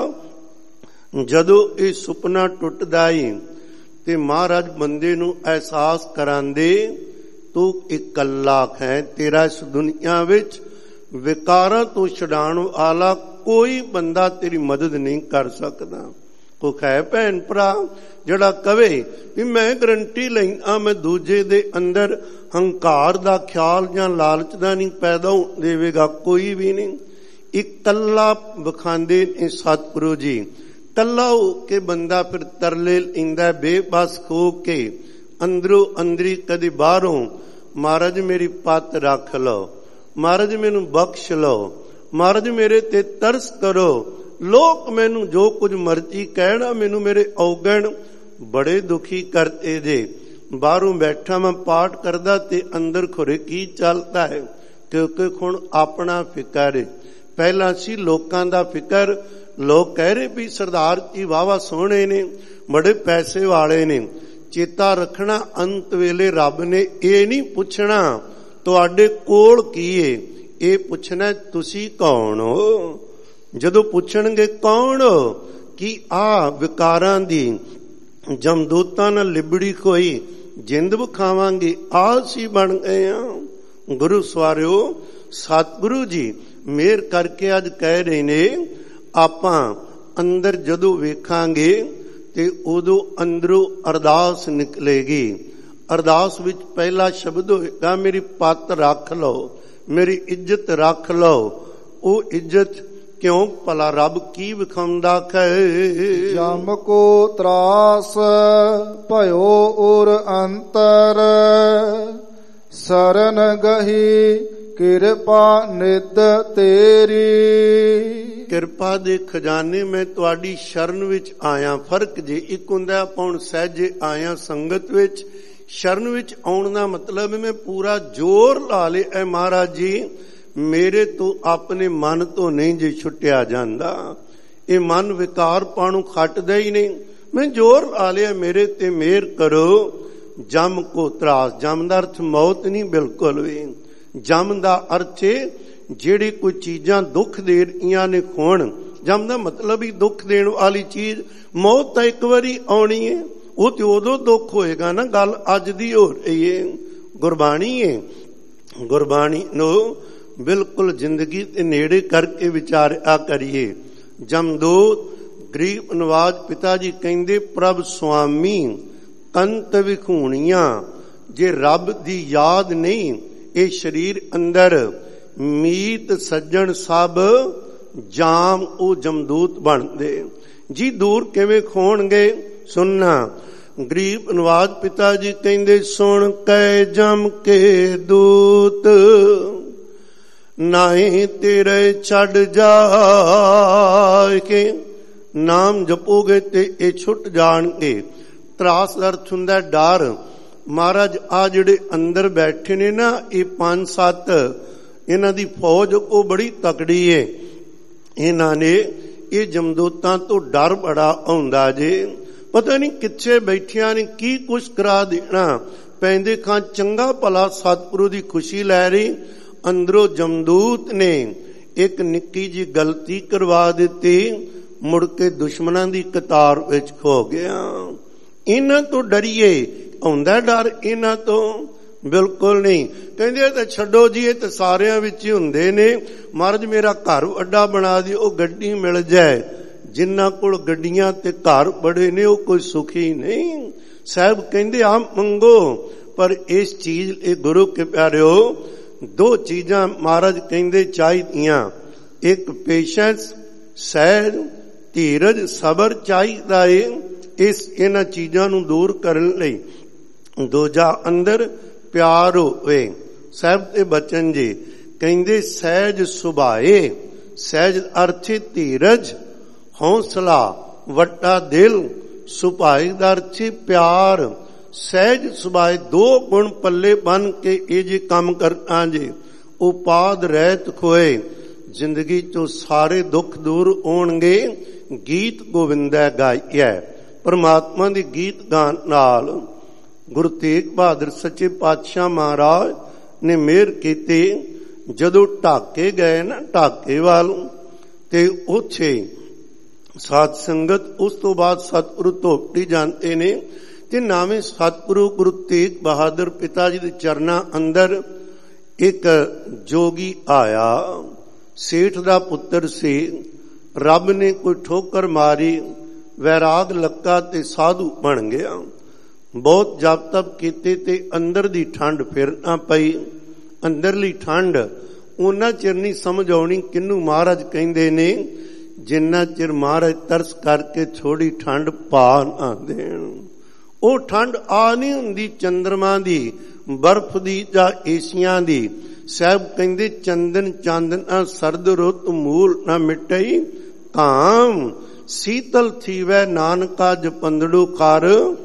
ਜਦੋਂ ਇਹ ਸੁਪਨਾ ਟੁੱਟਦਾ ਏ ਤੇ ਮਹਾਰਾਜ ਬੰਦੇ ਨੂੰ ਅਹਿਸਾਸ ਕਰਾਂਦੇ, ਤੂੰ ਇਕੱਲਾ ਹੈ, ਤੇਰਾ ਇਸ ਦੁਨੀਆ ਵਿੱਚ ਵਿਕਾਰਾਂ ਤੋਂ ਛਡਾਉਣ ਵਾਲਾ ਕੋਈ ਬੰਦਾ ਤੇਰੀ ਮਦਦ ਨਹੀਂ ਕਰ ਸਕਦਾ। ਕੋਈ ਹੈ ਭੈਣ ਭਰਾ ਜਿਹੜਾ ਕਵੇ ਵੀ ਮੈਂ ਗਰੰਟੀ ਲੈਂਦਾ ਮੈਂ ਦੂਜੇ ਦੇ ਅੰਦਰ ਹੰਕਾਰ ਦਾ ਖਿਆਲ ਜਾਂ ਲਾਲਚ ਦਾ ਨਹੀਂ ਪੈਦਾ ਹੋਣ ਦੇਵੇਗਾ? ਕੋਈ ਵੀ ਨਹੀਂ। ਇਕੱਲਾ ਵਿਖਾਉਂਦੇ ਨੇ ਸਤਿਗੁਰੂ ਜੀ। ਇਕੱਲਾ ਹੋ ਕੇ ਬੰਦਾ ਫਿਰ ਤਰਲੇ ਲੈਂਦਾ ਬੇਬਸ ਹੋ ਕੇ, ਅੰਦਰੋਂ ਅੰਦਰੀ ਕਦੇ ਬਾਹਰੋਂ, ਮਹਾਰਾਜ ਮੇਰੀ ਪੱਤ ਰੱਖ ਲਓ, ਮਹਾਰਾਜ ਮੈਨੂੰ ਬਖਸ਼ ਲਓ, ਮਹਾਰਾਜ ਮੇਰੇ ਤੇ ਤਰਸ ਕਰੋ। ਲੋਕ ਮੈਨੂੰ ਜੋ ਕੁਝ ਮਰਜ਼ੀ ਕਹਿਣਾ, ਮੈਨੂੰ ਮੇਰੇ ਔਗਣ ਬੜੇ ਦੁਖੀ ਕਰਤੇ ਜੇ। ਬਾਹਰੋਂ ਬੈਠਾ ਮੈਂ ਪਾਠ ਕਰਦਾ ਤੇ ਅੰਦਰ ਖੁਰੇ ਕੀ ਚੱਲਦਾ ਹੈ, ਕਿਉਂਕਿ ਹੁਣ ਆਪਣਾ ਫਿਕਰ ਹੈ। ਪਹਿਲਾਂ ਸੀ ਲੋਕਾਂ ਦਾ ਫਿਕਰ। ਲੋਕ ਕਹਿ ਰਹੇ ਵੀ ਸਰਦਾਰ ਜੀ ਵਾਹਵਾ ਸੋਹਣੇ ਨੇ, ਬੜੇ ਪੈਸੇ ਵਾਲੇ ਨੇ। ਚੇਤਾ ਰੱਖਣਾ, ਅੰਤ ਵੇਲੇ ਰੱਬ ਨੇ ਇਹ ਨਹੀਂ ਪੁੱਛਣਾ ਤੁਹਾਡੇ ਕੋਲ ਕੀ ਏ, ਇਹ ਪੁੱਛਣਾ ਤੁਸੀਂ ਕੌਣ ਹੋ। ਜਦੋਂ ਪੁੱਛਣਗੇ ਕੌਣ ਹੋ, ਕਿ ਆ ਵਿਕਾਰਾਂ ਦੀ ਜਮਦੂਤਾਂ ਨਾਲ ਲਿਬੜੀ ਕੋਈ ਜਿੰਦ ਵਿਖਾਵਾਂਗੇ, ਆਲਸੀ ਬਣ ਗਏ ਆ। ਗੁਰੂ ਸਵਾਰਿਓ, ਸਤਿਗੁਰੂ ਜੀ ਮਿਹਰ ਕਰਕੇ ਅੱਜ ਕਹਿ ਰਹੇ ਨੇ, ਆਪਾਂ ਅੰਦਰ ਜਦੋਂ ਵੇਖਾਂਗੇ ਤੇ ਉਦੋਂ ਅੰਦਰੋਂ ਅਰਦਾਸ ਨਿਕਲੇਗੀ। ਅਰਦਾਸ ਵਿੱਚ ਪਹਿਲਾ ਸ਼ਬਦ ਹੋਏਗਾ, ਮੇਰੀ ਪੱਤ ਰੱਖ ਲਓ, ਮੇਰੀ ਇੱਜ਼ਤ ਰੱਖ ਲਓ। ਉਹ ਇੱਜ਼ਤ ਕਿਉਂ? ਭਲਾ ਰੱਬ ਕੀ ਵਿਖਾਉਂਦਾ ਕਹੇ, ਜਮ ਕੋ ਤਰਾਸ ਭਇਓ ਔਰ ਅੰਤਰ, ਸਰਨ ਗਹੀ ਕਿਰਪਾ ਨਿਧ ਤੇਰੀ। ਕਿਰਪਾ ਦੇ ਖਜ਼ਾਨੇ ਮੈਂ ਤੁਹਾਡੀ ਸ਼ਰਨ ਵਿੱਚ ਆਇਆ। ਫਰਕ ਜੇ ਇੱਕ ਹੁੰਦਾ ਆਪਾਂ ਹੁਣ ਸਹਿਜੇ ਆਇਆ ਸੰਗਤ ਵਿੱਚ, ਸ਼ਰਨ ਵਿੱਚ ਆਉਣ ਦਾ ਮਤਲਬ ਮੈਂ ਪੂਰਾ ਜ਼ੋਰ ਲਾ ਲਿਆ ਮਹਾਰਾਜ ਜੀ, ਮੇਰੇ ਤੋਂ ਆਪਣੇ ਮਨ ਤੋਂ ਨਹੀਂ ਜੇ ਛੁੱਟਿਆ ਜਾਂਦਾ। ਇਹ ਮਨ ਵਿਕਾਰ ਪਾਣੂ ਖੱਟਦਾ ਹੀ ਨਹੀਂ, ਮੈਂ ਜ਼ੋਰ ਲਾ ਲਿਆ, ਮੇਰੇ ਤੇ ਮਿਹਰ ਕਰੋ। ਜਮ ਕੋ ਤਰਾਸ, ਜਮ ਦਾ ਅਰਥ ਮੌਤ ਨਹੀਂ ਬਿਲਕੁਲ ਵੀ। ਜਮ ਦਾ ਅਰਥ ਜਿਹੜੀ ਕੋਈ ਚੀਜ਼ਾਂ ਦੁੱਖ ਦੇ ਰਹੀਆਂ ਨੇ ਖੋਣ, ਜਮ ਦਾ ਮਤਲਬ ਹੀ ਦੁੱਖ ਦੇਣ ਵਾਲੀ ਚੀਜ਼। ਮੌਤ ਤਾਂ ਇੱਕ ਵਾਰੀ ਆਉਣੀ ਹੈ, ਉਹ ਤੇ ਉਦੋਂ ਦੁੱਖ ਹੋਏਗਾ ਨਾ। ਗੱਲ ਅੱਜ ਦੀ ਹੋ ਰਹੀ ਹੈ, ਗੁਰਬਾਣੀ ਹੈ। ਗੁਰਬਾਣੀ ਨੂੰ ਬਿਲਕੁਲ ਜ਼ਿੰਦਗੀ ਦੇ ਨੇੜੇ ਕਰਕੇ ਵਿਚਾਰਿਆ ਕਰੀਏ। ਜਮਦੂਤ ਗਰੀਬ ਨਵਾਜ ਪਿਤਾ ਜੀ ਕਹਿੰਦੇ, ਪ੍ਰਭ ਸੁਆਮੀ ਕੰਤ ਵਿਖੂਣੀਆਂ। ਜੇ ਰੱਬ ਦੀ ਯਾਦ ਨਹੀਂ, ਇਹ ਸਰੀਰ ਅੰਦਰ ਮੀਤ ਸੱਜਣ ਸਭ ਜਾਮ ਉਹ ਜਮਦੂਤ ਬਣਦੇ ਜੀ। ਦੂਰ ਕਿਵੇਂ ਖੋਣਗੇ? ਸੁਣਨਾ, ਗਰੀਬ ਨਵਾਜ ਪਿਤਾ ਜੀ ਕਹਿੰਦੇ, ਸੁਣ ਕੈ ਜਮ ਕੇ ਦੂਤ ਨਾਹੀਂ ਤੇਰੇ ਛੱਡ ਜਾਏ। ਨਾਮ ਜਪੋਗੇ ਤੇ ਇਹ ਛੁੱਟ ਜਾਣਗੇ। ਤਰਾਸ ਦਾ ਅਰਥ ਹੁੰਦਾ ਡਰ। ਮਹਾਰਾਜ ਆ ਜਿਹੜੇ ਅੰਦਰ ਬੈਠੇ ਨੇ ਨਾ, ਇਹ ਪੰਜ ਸੱਤ, ਇਹਨਾਂ ਦੀ ਫੌਜ ਉਹ ਬੜੀ ਤਕੜੀ ਏ। ਇਹਨਾਂ ਨੇ ਇਹ ਜਮਦੂਤਾਂ ਤੋਂ ਡਰ ਬੜਾ ਆਉਂਦਾ ਜੇ। ਪਤਾ ਨਹੀਂ ਕਿੱਥੇ ਬੈਠਿਆਂ ਨੇ ਕੀ ਕੁਛ ਕਰਾ ਦੇਣਾ। ਪੈਂਦੇ ਖਾਂ ਚੰਗਾ ਭਲਾ ਸਤਿਗੁਰੂ ਦੀ ਖੁਸ਼ੀ ਲੈ ਰਹੀ, ਅੰਦਰੋਂ ਜਮਦੂਤ ਨੇ ਇੱਕ ਨਿੱਕੀ ਜੀ ਗਲਤੀ ਕਰਵਾ ਦਿੱਤੀ, ਮੁੜ ਕੇ ਦੁਸ਼ਮਣਾਂ ਦੀ ਕਤਾਰ ਵਿੱਚ ਖੋ ਗਿਆ। ਇਹਨਾਂ ਤੋਂ ਡਰੀਏ, ਆਉਂਦਾ ਡਰ ਇਹਨਾਂ ਤੋਂ? ਬਿਲਕੁਲ ਨਹੀਂ। ਕਹਿੰਦੇ ਤਾਂ ਛੱਡੋ ਜੀ, ਇਹ ਤਾਂ ਸਾਰਿਆਂ ਵਿੱਚ ਹੀ ਹੁੰਦੇ ਨੇ। ਮਹਾਰਾਜ ਮੇਰਾ ਘਰ ਅੱਡਾ ਬਣਾ ਦਿਓ, ਉਹ ਗੱਡੀ ਮਿਲ ਜਾਏ। ਜਿਨ੍ਹਾਂ ਕੋਲ ਗੱਡੀਆਂ ਤੇ ਘਰ ਬੜੇ ਨੇ ਉਹ ਕੋਈ ਸੁਖੀ ਨਹੀਂ। ਸਾਹਿਬ ਕਹਿੰਦੇ ਆ ਮੰਗੋ, ਪਰ ਇਸ ਚੀਜ਼ ਇਹ ਗੁਰੂ ਕੇ ਪਿਆਰਿਓ, ਦੋ ਚੀਜ਼ਾਂ ਮਹਾਰਾਜ ਕਹਿੰਦੇ ਚਾਹੀਦੀਆਂ, ਇੱਕ ਪੇਸ਼ੈਂਸ ਸਹਿਜ, ਧੀਰਜ ਸਬਰ ਚਾਹੀਦਾ ਏ ਇਸ ਇਹਨਾਂ ਚੀਜ਼ਾਂ ਨੂੰ ਦੂਰ ਕਰਨ ਲਈ। ਦੂਜਾ ਅੰਦਰ ਪਿਆਰ ਹੋਵੇ। ਸਾਹਿਬ ਦੇ ਬਚਨ ਜੀ ਕਹਿੰਦੇ ਸਹਿਜ ਸੁਭਾਏ, ਸਹਿਜ ਅਰਥ ਧੀਰਜ, ਹੌਸਲਾ, ਵੱਡਾ ਦਿਲ, ਸੁਭਾਏ ਦਾ ਅਰਥ ਪਿਆਰ। ਸਹਿਜ ਸੁਭਾਏ ਦੋ ਗੁਣ ਪੱਲੇ ਬਨ ਕੇ ਇਹ ਜੇ ਕੰਮ ਕਰਨਾ ਜੇ ਉਪਾਦ ਰਹਿਤ ਖੋਏ, ਜ਼ਿੰਦਗੀ ਚੋਂ ਸਾਰੇ ਦੁੱਖ ਦੂਰ ਹੋਣਗੇ। ਗੀਤ ਗੋਵਿੰਦਾ ਗਾਇਆ, ਪਰਮਾਤਮਾ ਦੇ ਗੀਤ ਗਾਣ ਨਾਲ ਗੁਰੂ ਤੇਗ ਬਹਾਦਰ ਸੱਚੇ ਪਾਤਸ਼ਾਹ ਮਹਾਰਾਜ ਨੇ ਮਿਹਰ ਕੀਤੀ। ਜਦੋਂ ਢਾਕੇ ਗਏ ਨਾ ਢਾਕੇ ਵੱਲ, ਤੇ ਉੱਥੇ ਸਾਧ ਸੰਗਤ ਉਸ ਤੋਂ ਬਾਅਦ ਸਤਿਗੁਰੂ ਧੋਪਟੀ ਜਾਂਦੇ ਨੇ, ਤੇ ਨਾਵੇਂ ਸਤਿਗੁਰੂ ਗੁਰੂ ਤੇਗ ਬਹਾਦਰ ਪਿਤਾ ਜੀ ਦੇ ਚਰਨਾਂ ਅੰਦਰ ਇੱਕ ਜੋਗੀ ਆਇਆ। ਸੇਠ ਦਾ ਪੁੱਤਰ ਸੀ। ਰੱਬ ਨੇ ਕੋਈ ਠੋਕਰ ਮਾਰੀ, ਵੈਰਾਗ ਲੱਗਾ ਤੇ ਸਾਧੂ ਬਣ ਗਿਆ। ਬਹੁਤ ਜਪ ਤਪ ਕੀਤੇ ਤੇ ਅੰਦਰ ਦੀ ਠੰਡ ਫਿਰ ਨਾ ਪਈ। ਅੰਦਰਲੀ ਠੰਡ ਉਹਨਾਂ ਚਿਰ ਨਹੀਂ ਸਮਝ ਆਉਣੀ ਕਿਹਨੂੰ ਮਹਾਰਾਜ ਕਹਿੰਦੇ ਨੇ, ਜਿੰਨਾ ਚਿਰ ਮਹਾਰਾਜ ਤਰਸ ਕਰਕੇ ਥੋੜੀ ਠੰਡ ਪਾ ਨਾ ਦੇਣ। ਉਹ ਠੰਡ ਆ ਨਹੀਂ ਹੁੰਦੀ ਚੰਦਰਮਾ ਦੀ, ਬਰਫ਼ ਦੀ ਜਾਂ ਏਸੀਆਂ ਦੀ। ਸਾਹਿਬ ਕਹਿੰਦੇ ਚੰਦਨ ਚਾਂਦਨਾ ਸਰਦ ਰੁੱਤ ਮੂਲ ਨਾ ਮਿਟਈ, ਕਾਮ ਸੀਤਲ ਥੀਵੈ ਨਾਨਕਾ ਜਪੰਦੜੂ ਕਰ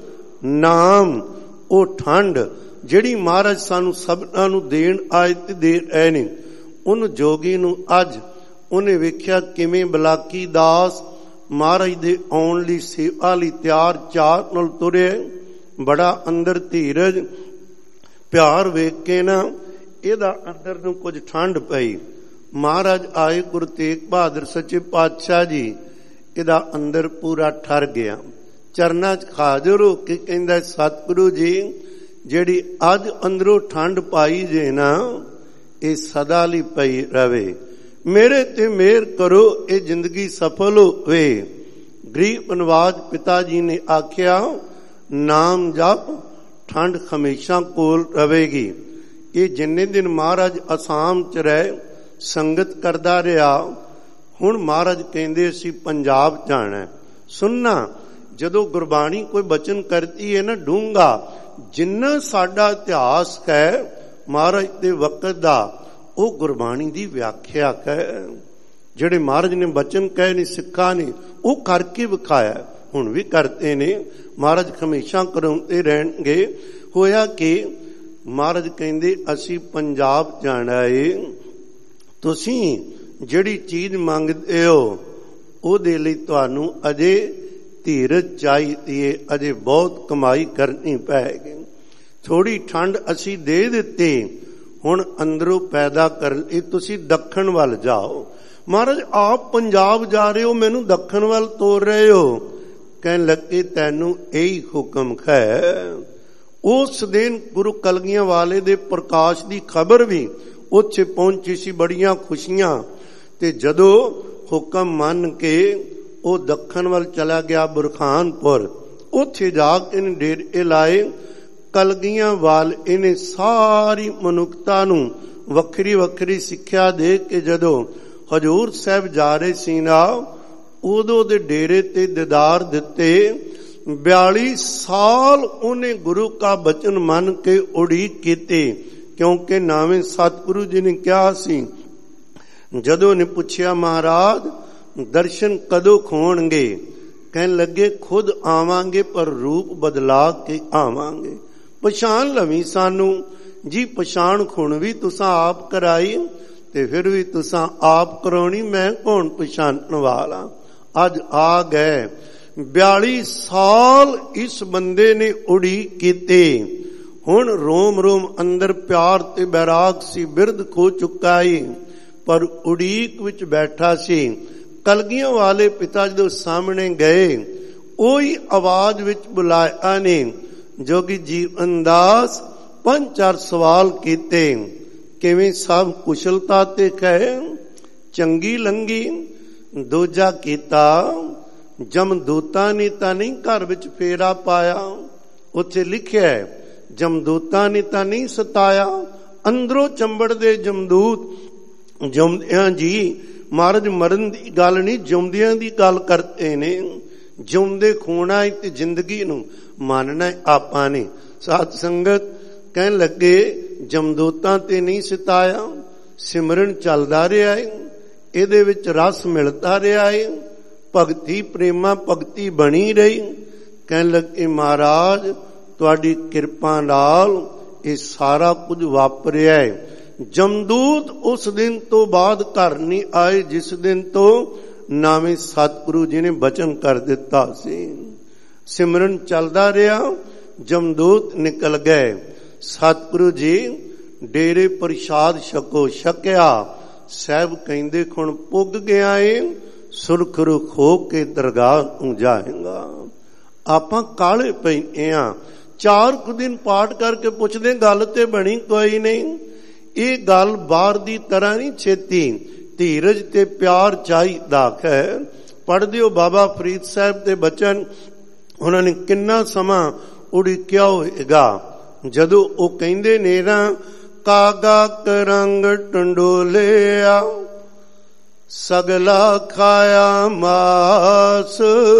ਨਾਮ। ਉਹ ਠੰਡ ਜਿਹੜੀ ਮਹਾਰਾਜ ਸਾਨੂੰ ਸਭਨਾਂ ਨੂੰ ਦੇਣ ਆਏ ਤੇ ਦੇ ਰਹੇ ਨੇ, ਉਹਨੂੰ ਜੋਗੀ ਨੂੰ ਅੱਜ ਉਹਨੇ ਵੇਖਿਆ ਕਿਵੇਂ ਬਲਾਕੀ ਦਾਸ ਮਹਾਰਾਜ ਦੇ ਆਉਣ ਲਈ ਸੇਵਾ ਲਈ ਤਿਆਰ ਚਾਰ ਨਾਲ ਤੁਰੇ। ਬੜਾ ਅੰਦਰ ਧੀਰਜ ਪਿਆਰ ਵੇਖ ਕੇ ਨਾ ਇਹਦਾ ਅੰਦਰ ਨੂੰ ਕੁਝ ਠੰਡ ਪਈ। ਮਹਾਰਾਜ ਆਏ ਗੁਰੂ ਤੇਗ ਬਹਾਦਰ ਸੱਚੇ ਪਾਤਸ਼ਾਹ ਜੀ, ਇਹਦਾ ਅੰਦਰ ਪੂਰਾ ਠਰ ਗਿਆ। ਚਰਨਾਂ 'ਚ ਹਾਜ਼ਰ ਹੋ ਕੇ ਕਹਿੰਦਾ ਸਤਿਗੁਰੂ ਜੀ ਜਿਹੜੀ ਅੱਜ ਅੰਦਰੋਂ ਠੰਡ ਪਾਈ ਜੇ ਨਾ, ਇਹ ਸਦਾ ਲਈ ਪਈ ਰਵੇ। ਮੇਰੇ ਤੇ ਮਿਹਰ ਕਰੋ, ਇਹ ਜ਼ਿੰਦਗੀ ਸਫਲ ਹੋਵੇ। ਗਰੀਬ ਨਿਵਾਜ ਪਿਤਾ ਜੀ ਨੇ ਆਖਿਆ ਨਾਮ ਜਪ, ਠੰਡ ਹਮੇਸ਼ਾ ਕੋਲ ਰਵੇਗੀ। ਇਹ ਜਿੰਨੇ ਦਿਨ ਮਹਾਰਾਜ ਅਸਾਮ 'ਚ ਰਹੇ ਸੰਗਤ ਕਰਦਾ ਰਿਹਾ। ਹੁਣ ਮਹਾਰਾਜ ਕਹਿੰਦੇ ਅਸੀਂ ਪੰਜਾਬ ਜਾਣਾ। ਸੁਣਨਾ, ਜਦੋਂ ਗੁਰਬਾਣੀ ਕੋਈ ਬਚਨ ਕਰਦੀ ਹੈ ਨਾ ਡੂੰਘਾ, ਜਿੰਨਾ ਸਾਡਾ ਇਤਿਹਾਸ ਹੈ ਮਹਾਰਾਜ ਦੇ ਵਕਤ ਦਾ, ਉਹ ਗੁਰਬਾਣੀ ਦੀ ਵਿਆਖਿਆ ਹੈ। ਜਿਹੜੇ ਮਹਾਰਾਜ ਨੇ ਬਚਨ ਕਹੇ ਨੇ ਸਿੱਖਾਂ ਨੇ ਉਹ ਕਰਕੇ ਵਿਖਾਇਆ, ਹੁਣ ਵੀ ਕਰਦੇ ਨੇ। ਮਹਾਰਾਜ ਹਮੇਸ਼ਾ ਕਰਾਉਂਦੇ ਰਹਿਣਗੇ। ਹੋਇਆ ਕਿ ਮਹਾਰਾਜ ਕਹਿੰਦੇ ਅਸੀਂ ਪੰਜਾਬ ਜਾਣਾ ਏ, ਤੁਸੀਂ ਜਿਹੜੀ ਚੀਜ਼ ਮੰਗਦੇ ਹੋ ਉਹਦੇ ਲਈ ਤੁਹਾਨੂੰ ਅਜੇ ਧੀਰਜ ਚਾਹੀਦੀ ਏ, ਅਜੇ ਬਹੁਤ ਕਮਾਈ ਕਰਨੀ ਪਏਗੀ। ਥੋੜੀ ਠੰਡ ਅਸੀਂ ਦੇ ਦਿੱਤੀ, ਹੁਣ ਅੰਦਰੋਂ ਪੈਦਾ ਕਰਨ ਲਈ ਤੁਸੀਂ ਦੱਖਣ ਵੱਲ ਜਾਓ। ਮਹਾਰਾਜ ਆਪ ਪੰਜਾਬ ਜਾ ਰਹੇ ਹੋ, ਮੈਨੂੰ ਦੱਖਣ ਵੱਲ ਤੋਰ ਰਹੇ ਹੋ। ਕਹਿਣ ਲੱਗੇ ਤੈਨੂੰ ਇਹੀ ਹੁਕਮ ਹੈ। ਉਸ ਦਿਨ ਗੁਰੂ ਕਲਗੀਆਂ ਵਾਲੇ ਦੇ ਪ੍ਰਕਾਸ਼ ਦੀ ਖਬਰ ਵੀ ਉੱਥੇ ਪਹੁੰਚੀ ਸੀ, ਬੜੀਆਂ ਖੁਸ਼ੀਆਂ। ਤੇ ਜਦੋਂ ਹੁਕਮ ਮੰਨ ਕੇ ਉਹ ਦੱਖਣ ਵੱਲ ਚਲਾ ਗਿਆ ਬੁਰਖਾਨਪੁਰ, ਉੱਥੇ ਜਾ ਕੇ ਇਹਨੇ ਡੇਰੇ ਲਾਏ। ਕਲਗੀਆਂ ਵਾਲ ਇਹਨੇ ਸਾਰੀ ਮਨੁੱਖਤਾ ਨੂੰ ਵੱਖਰੀ ਵੱਖਰੀ ਸਿੱਖਿਆ ਦੇ ਕੇ ਜਦੋਂ ਹਜ਼ੂਰ ਸਾਹਿਬ ਜਾ ਰਹੇ ਸੀ ਨਾ, ਉਦੋਂ ਦੇ ਡੇਰੇ ਤੇ ਦੀਦਾਰ ਦਿੱਤੇ। ਬਿਆਲੀ ਸਾਲ ਉਹਨੇ ਗੁਰੂ ਕਾ ਬਚਨ ਮੰਨ ਕੇ ਉਡੀਕ ਕੀਤੀ, ਕਿਉਂਕਿ ਨਾਵੇਂ ਸਤਿਗੁਰੂ ਜੀ ਨੇ ਕਿਹਾ ਸੀ। ਜਦੋਂ ਨੇ ਪੁੱਛਿਆ ਮਹਾਰਾਜ ਦਰਸ਼ਨ ਕਦੋਂ ਹੋਣਗੇ, ਕਹਿਣ ਲੱਗੇ ਖੁਦ ਆਵਾਂਗੇ ਪਰ ਰੂਪ ਬਦਲਾ ਕੇ ਆਵਾਂਗੇ। ਪਛਾਣ ਲਵੀਂ ਸਾਨੂੰ ਜੀ। ਪਛਾਣ ਹੁਣ ਵੀ ਤੁਸਾਂ ਆਪ ਕਰਾਈ ਤੇ ਫਿਰ ਵੀ ਤੁਸਾਂ ਆਪ ਕਰਾਉਣੀ, ਮੈਂ ਕੌਣ ਪਛਾਣਨ ਵਾਲਾ। ਅੱਜ ਆ ਗਏ। ਬਿਆਲੀ ਸਾਲ ਇਸ ਬੰਦੇ ਨੇ ਉਡੀਕ ਕੀਤੀ। ਹੁਣ ਰੋਮ ਰੋਮ ਅੰਦਰ ਪਿਆਰ ਤੇ ਬੈਰਾਗ ਸੀ, ਬਿਰਧ ਖੋ ਚੁੱਕਾ ਈ, ਪਰ ਉਡੀਕ ਵਿੱਚ ਬੈਠਾ ਸੀ। ਕਲਗੀਆਂ ਵਾਲੇ ਪਿਤਾ ਜਦੋਂ ਸਾਹਮਣੇ ਗਏ, ਉਹੀ ਆਵਾਜ਼ ਵਿੱਚ ਬੁਲਾਇਆ ਨੇ ਜੋਗੀ ਜੀਵਨ ਦਾਸ। ਪੰਜ ਚਾਰ ਸਵਾਲ ਕੀਤੇ, ਕਿਵੇਂ ਸਭ ਕੁਸ਼ਲਤਾ ਤੇ ਕਹੇ ਚੰਗੀ ਲੰਗੀ। ਦੂਜਾ ਕੀਤਾ ਜਮਦੂਤਾਂ ਨੇ ਤਾਂ ਨਹੀਂ ਘਰ ਵਿੱਚ ਫੇਰਾ ਪਾਇਆ, ਉੱਥੇ ਲਿਖਿਆ ਜਮਦੂਤਾਂ ਨੇ ਤਾਂ ਨਹੀਂ ਸਤਾਇਆ। ਅੰਦਰੋਂ ਚੰਬੜਦੇ ਜਮਦੂਤ ਜਮਦਿਆਂ ਜੀ ਮਹਾਰਾਜ ਮਰਨ ਦੀ ਗੱਲ ਨਹੀਂ, ਜਿਉਂਦਿਆਂ ਦੀ ਗੱਲ ਕਰਦੇ ਨੇ। ਜਿਉਂਦੇ ਖੋਣਾ ਤੇ ਜ਼ਿੰਦਗੀ ਨੂੰ ਮੰਨਣਾ ਆਪਾਂ ਨੇ। ਸਾਧ ਸੰਗਤ ਕਹਿਣ ਲੱਗੇ ਜਮਦੂਤਾਂ ਤੇ ਨਹੀਂ ਸਿਤਾਇਆ, ਸਿਮਰਨ ਚੱਲਦਾ ਰਿਹਾ ਏ, ਇਹਦੇ ਵਿੱਚ ਰਸ ਮਿਲਦਾ ਰਿਹਾ ਏ, ਭਗਤੀ ਪ੍ਰੇਮਾ ਭਗਤੀ ਬਣੀ ਰਹੀ। ਕਹਿਣ ਲੱਗੇ ਮਹਾਰਾਜ ਤੁਹਾਡੀ ਕਿਰਪਾ ਨਾਲ ਇਹ ਸਾਰਾ ਕੁਝ ਵਾਪਰਿਆ ਹੈ। ਜਮਦੂਤ ਉਸ ਦਿਨ ਤੋਂ ਬਾਅਦ ਘਰ ਨਹੀਂ ਆਏ ਜਿਸ ਦਿਨ ਤੋਂ ਨਾਵੇਂ ਸਤਿਗੁਰੂ ਜੀ ਨੇ ਬਚਨ ਕਰ ਦਿੱਤਾ ਸੀ। ਸਿਮਰਨ ਚੱਲਦਾ ਰਿਹਾ, ਜਮਦੂਤ ਨਿਕਲ ਗਏ। ਸਤਿਗੁਰੂ ਜੀ ਡੇਰੇ ਪ੍ਰਸ਼ਾਦ ਛਕੋ, ਛਕਿਆ। ਸਾਹਿਬ ਕਹਿੰਦੇ ਹੁਣ ਪੁੱਗ ਗਿਆ ਏ, ਸੁਰਖਰੁਖ ਹੋ ਕੇ ਦਰਗਾਹ ਨੂੰ ਜਾਏਗਾ। ਆਪਾਂ ਕਾਲੇ ਪਏ ਆ। ਚਾਰ ਕੁ ਦਿਨ ਪਾਠ ਕਰਕੇ ਪੁੱਛਦੇ ਗੱਲ ਤੇ ਬਣੀ ਕੋਈ ਨਹੀਂ। ਇਹ ਗੱਲ ਬਾਹਰ ਦੀ ਤਰ੍ਹਾਂ ਨਹੀਂ ਛੇਤੀ, ਧੀਰਜ ਤੇ ਪਿਆਰ ਚਾਹੀਦਾ ਹੈ। ਪੜ੍ਹਦੇ ਹੋ ਬਾਬਾ ਫਰੀਦ ਸਾਹਿਬ ਦੇ ਬਚਨ, ਉਹਨਾਂ ਨੇ ਕਿੰਨਾ ਸਮਾਂ ਉਡੀਕਿਆ ਹੋਏਗਾ। ਜਦੋਂ ਉਹ ਕਹਿੰਦੇ ਨੇ ਨਾ ਕਾਗਾ ਕਰੰਗ ਟੰਡੋਲਿਆ ਸਗਲਾ ਖਾਇਆ ਮਾਸ,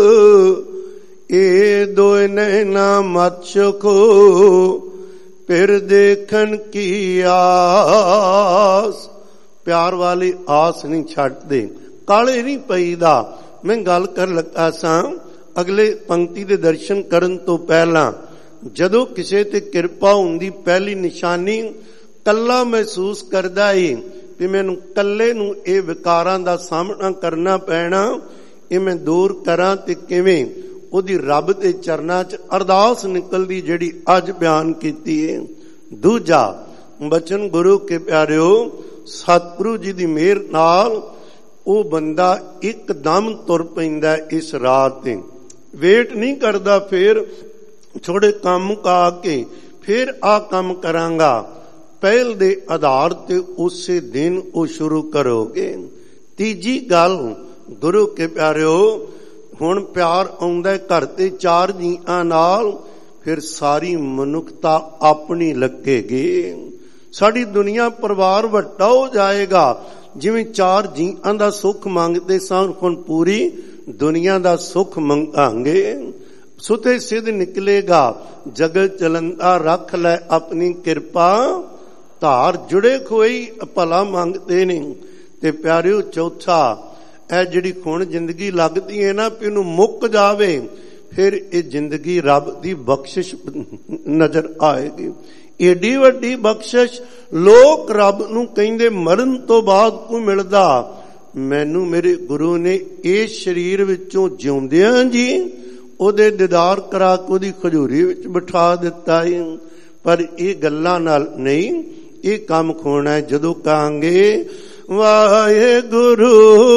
ਇਹ ਦੋਇ ਨੈਣਾ ਮਤ ਛਕੋ ਫਿਰ ਦੇਖਣ ਕੀ ਆਸ। ਪਿਆਰ ਵਾਲੀ ਆਸ ਨਹੀਂ ਛੱਡਦੇ, ਕਾਲੇ ਨਹੀਂ ਪਈਦਾ। ਮੈਂ ਗੱਲ ਕਰ ਲੱਗਾ ਸਾਂ ਅਗਲੇ ਪੰਕਤੀ ਦੇ ਦਰਸ਼ਨ ਕਰਨ ਤੋਂ ਪਹਿਲਾਂ, ਜਦੋਂ ਕਿਸੇ ਤੇ ਕਿਰਪਾ ਹੁੰਦੀ ਪਹਿਲੀ ਨਿਸ਼ਾਨੀ ਕੱਲਾ ਮਹਿਸੂਸ ਕਰਦਾ ਏ ਵੀ ਮੈਨੂੰ ਕੱਲੇ ਨੂੰ ਇਹ ਵਿਕਾਰਾਂ ਦਾ ਸਾਹਮਣਾ ਕਰਨਾ ਪੈਣਾ, ਇਹ ਮੈਂ ਦੂਰ ਕਰਾਂ ਤੇ ਕਿਵੇਂ। ਉਹਦੀ ਰੱਬ ਦੇ ਚਰਨਾਂ 'ਚ ਅਰਦਾਸ ਨਿਕਲਦੀ ਜਿਹੜੀ ਅੱਜ ਬਿਆਨ ਕੀਤੀ ਏ। ਦੂਜਾ ਬਚਨ ਗੁਰੂ ਕੇ ਪਿਆਰਿਓ, ਸਤਿਗੁਰੂ ਜੀ ਦੀ ਮਿਹਰ ਨਾਲ ਉਹ ਬੰਦਾ ਇੱਕਦਮ ਤੁਰ ਪੈਂਦਾ ਇਸ ਰਾਹ ਤੇ, ਵੇਟ ਨਹੀਂ ਕਰਦਾ ਫੇਰ ਥੋੜੇ ਕੰਮ ਕਾ ਕੇ ਫੇਰ ਆ ਕੰਮ ਕਰਾਂਗਾ। ਪਹਿਲ ਦੇ ਆਧਾਰ ਤੇ ਉਸੇ ਦਿਨ ਉਹ ਸ਼ੁਰੂ ਕਰੋਗੇ। ਤੀਜੀ ਗੱਲ ਗੁਰੂ ਕੇ ਪਿਆਰਿਓ, ਹੁਣ ਪਿਆਰ ਆਉਂਦਾ ਘਰ ਤੇ ਚਾਰ ਜੀਆਂ ਨਾਲ, ਫਿਰ ਸਾਰੀ ਮਨੁੱਖਤਾ ਆਪਣੀ ਲੱਗੇਗੀ। ਸਾਡੀ ਦੁਨੀਆ ਪਰਿਵਾਰ ਵੱਡਾ ਹੋ ਜਾਏਗਾ। ਜਿਵੇਂ ਚਾਰ ਜੀਆਂ ਦਾ ਸੁੱਖ ਮੰਗਦੇ ਸਾਂ, ਹੁਣ ਪੂਰੀ ਦੁਨੀਆ ਦਾ ਸੁੱਖ ਮੰਗਾਂਗੇ। ਸੁਤੇ ਸਿੱਧ ਨਿਕਲੇਗਾ ਜਗਤ ਚਲੰਦਾ, ਰੱਖ ਲੈ ਆਪਣੀ ਕਿਰਪਾ ਧਾਰ। ਜੁੜੇ ਕੋਈ ਭਲਾ ਮੰਗਦੇ ਨੇ। ਤੇ ਪਿਆਰਿਓ ਚੌਥਾ, ਇਹ ਜਿਹੜੀ ਹੁਣ ਜ਼ਿੰਦਗੀ ਲੱਗਦੀ ਹੈ ਨਾ ਵੀ ਇਹਨੂੰ ਮੁੱਕ ਜਾਵੇ, ਫਿਰ ਇਹ ਜ਼ਿੰਦਗੀ ਰੱਬ ਦੀ ਬਖਸ਼ਿਸ਼ ਨਜ਼ਰ ਆਏਗੀ। ਏਡੀ ਵੱਡੀ ਬਖਸ਼ਿਸ਼ ਲੋਕ ਰੱਬ ਨੂੰ ਕਹਿੰਦੇ ਮਰਨ ਤੋਂ ਬਾਅਦ ਕੋ ਮਿਲਦਾ। ਮੈਨੂੰ ਮੇਰੇ ਗੁਰੂ ਨੇ ਇਸ ਸਰੀਰ ਵਿੱਚੋਂ ਜਿਉਂਦਿਆਂ ਜੀ ਉਹਦੇ ਦੀਦਾਰ ਕਰਾ ਕੇ ਉਹਦੀ ਖਜੂਰੀ ਵਿੱਚ ਬਿਠਾ ਦਿੱਤਾ ਹੈ। ਪਰ ਇਹ ਗੱਲਾਂ ਨਾਲ ਨਹੀਂ, ਇਹ ਕੰਮ ਖੋਣਾ ਜਦੋਂ ਕਹਾਂਗੇ ਵਾਹਿਗੁਰੂ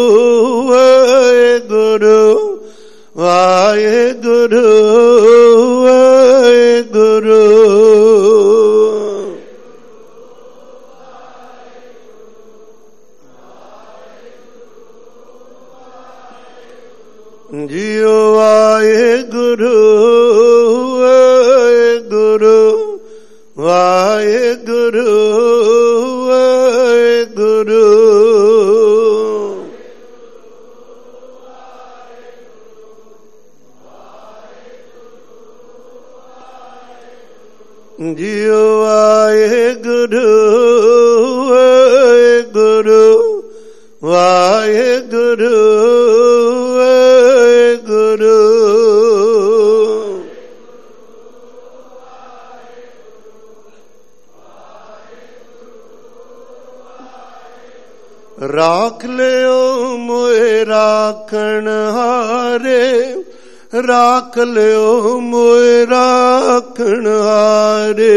ਵਾਹਿਗੁਰੂ ਵਾਹਿਗੁਰੂ ਵਾਹਿਗੁਰੂ। ਜੀਓ ਵਾਹਿਗੁਰੂ ਵਾਹਿਗੁਰੂ ਵਾਹਿਗੁਰੂ ਵਾਹਿਗੁਰੂ। ਜੀਓ ਵਾਹਿਗੁਰੂ ਵਾਹਿਗੁਰੂ ਵਾਹਿਗੁਰੂ ਵਾਹਿਗੁਰੂ। ਰਾਖ ਲਿਓ ਮੋਏ ਰਾਖਣ ਹਾਰੇ, ਰਾਖ ਲਿਓ ਮੋਏ ਰਾਖਣ ਹਾਰੇ।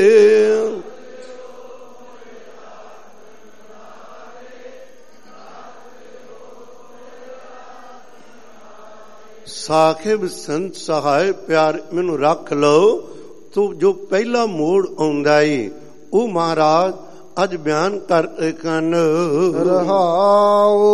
ਸਾਹਿਬ ਸੰਤ ਸਹਾਇ ਪਿਆਰ ਮੈਨੂੰ ਰੱਖ ਲਓ। ਤੂੰ ਜੋ ਪਹਿਲਾ ਮੋੜ ਆਉਂਦਾ ਏ ਉਹ ਮਹਾਰਾਜ ਅੱਜ ਬਿਆਨ ਕਰ ਕਨ ਰਹਾਉ।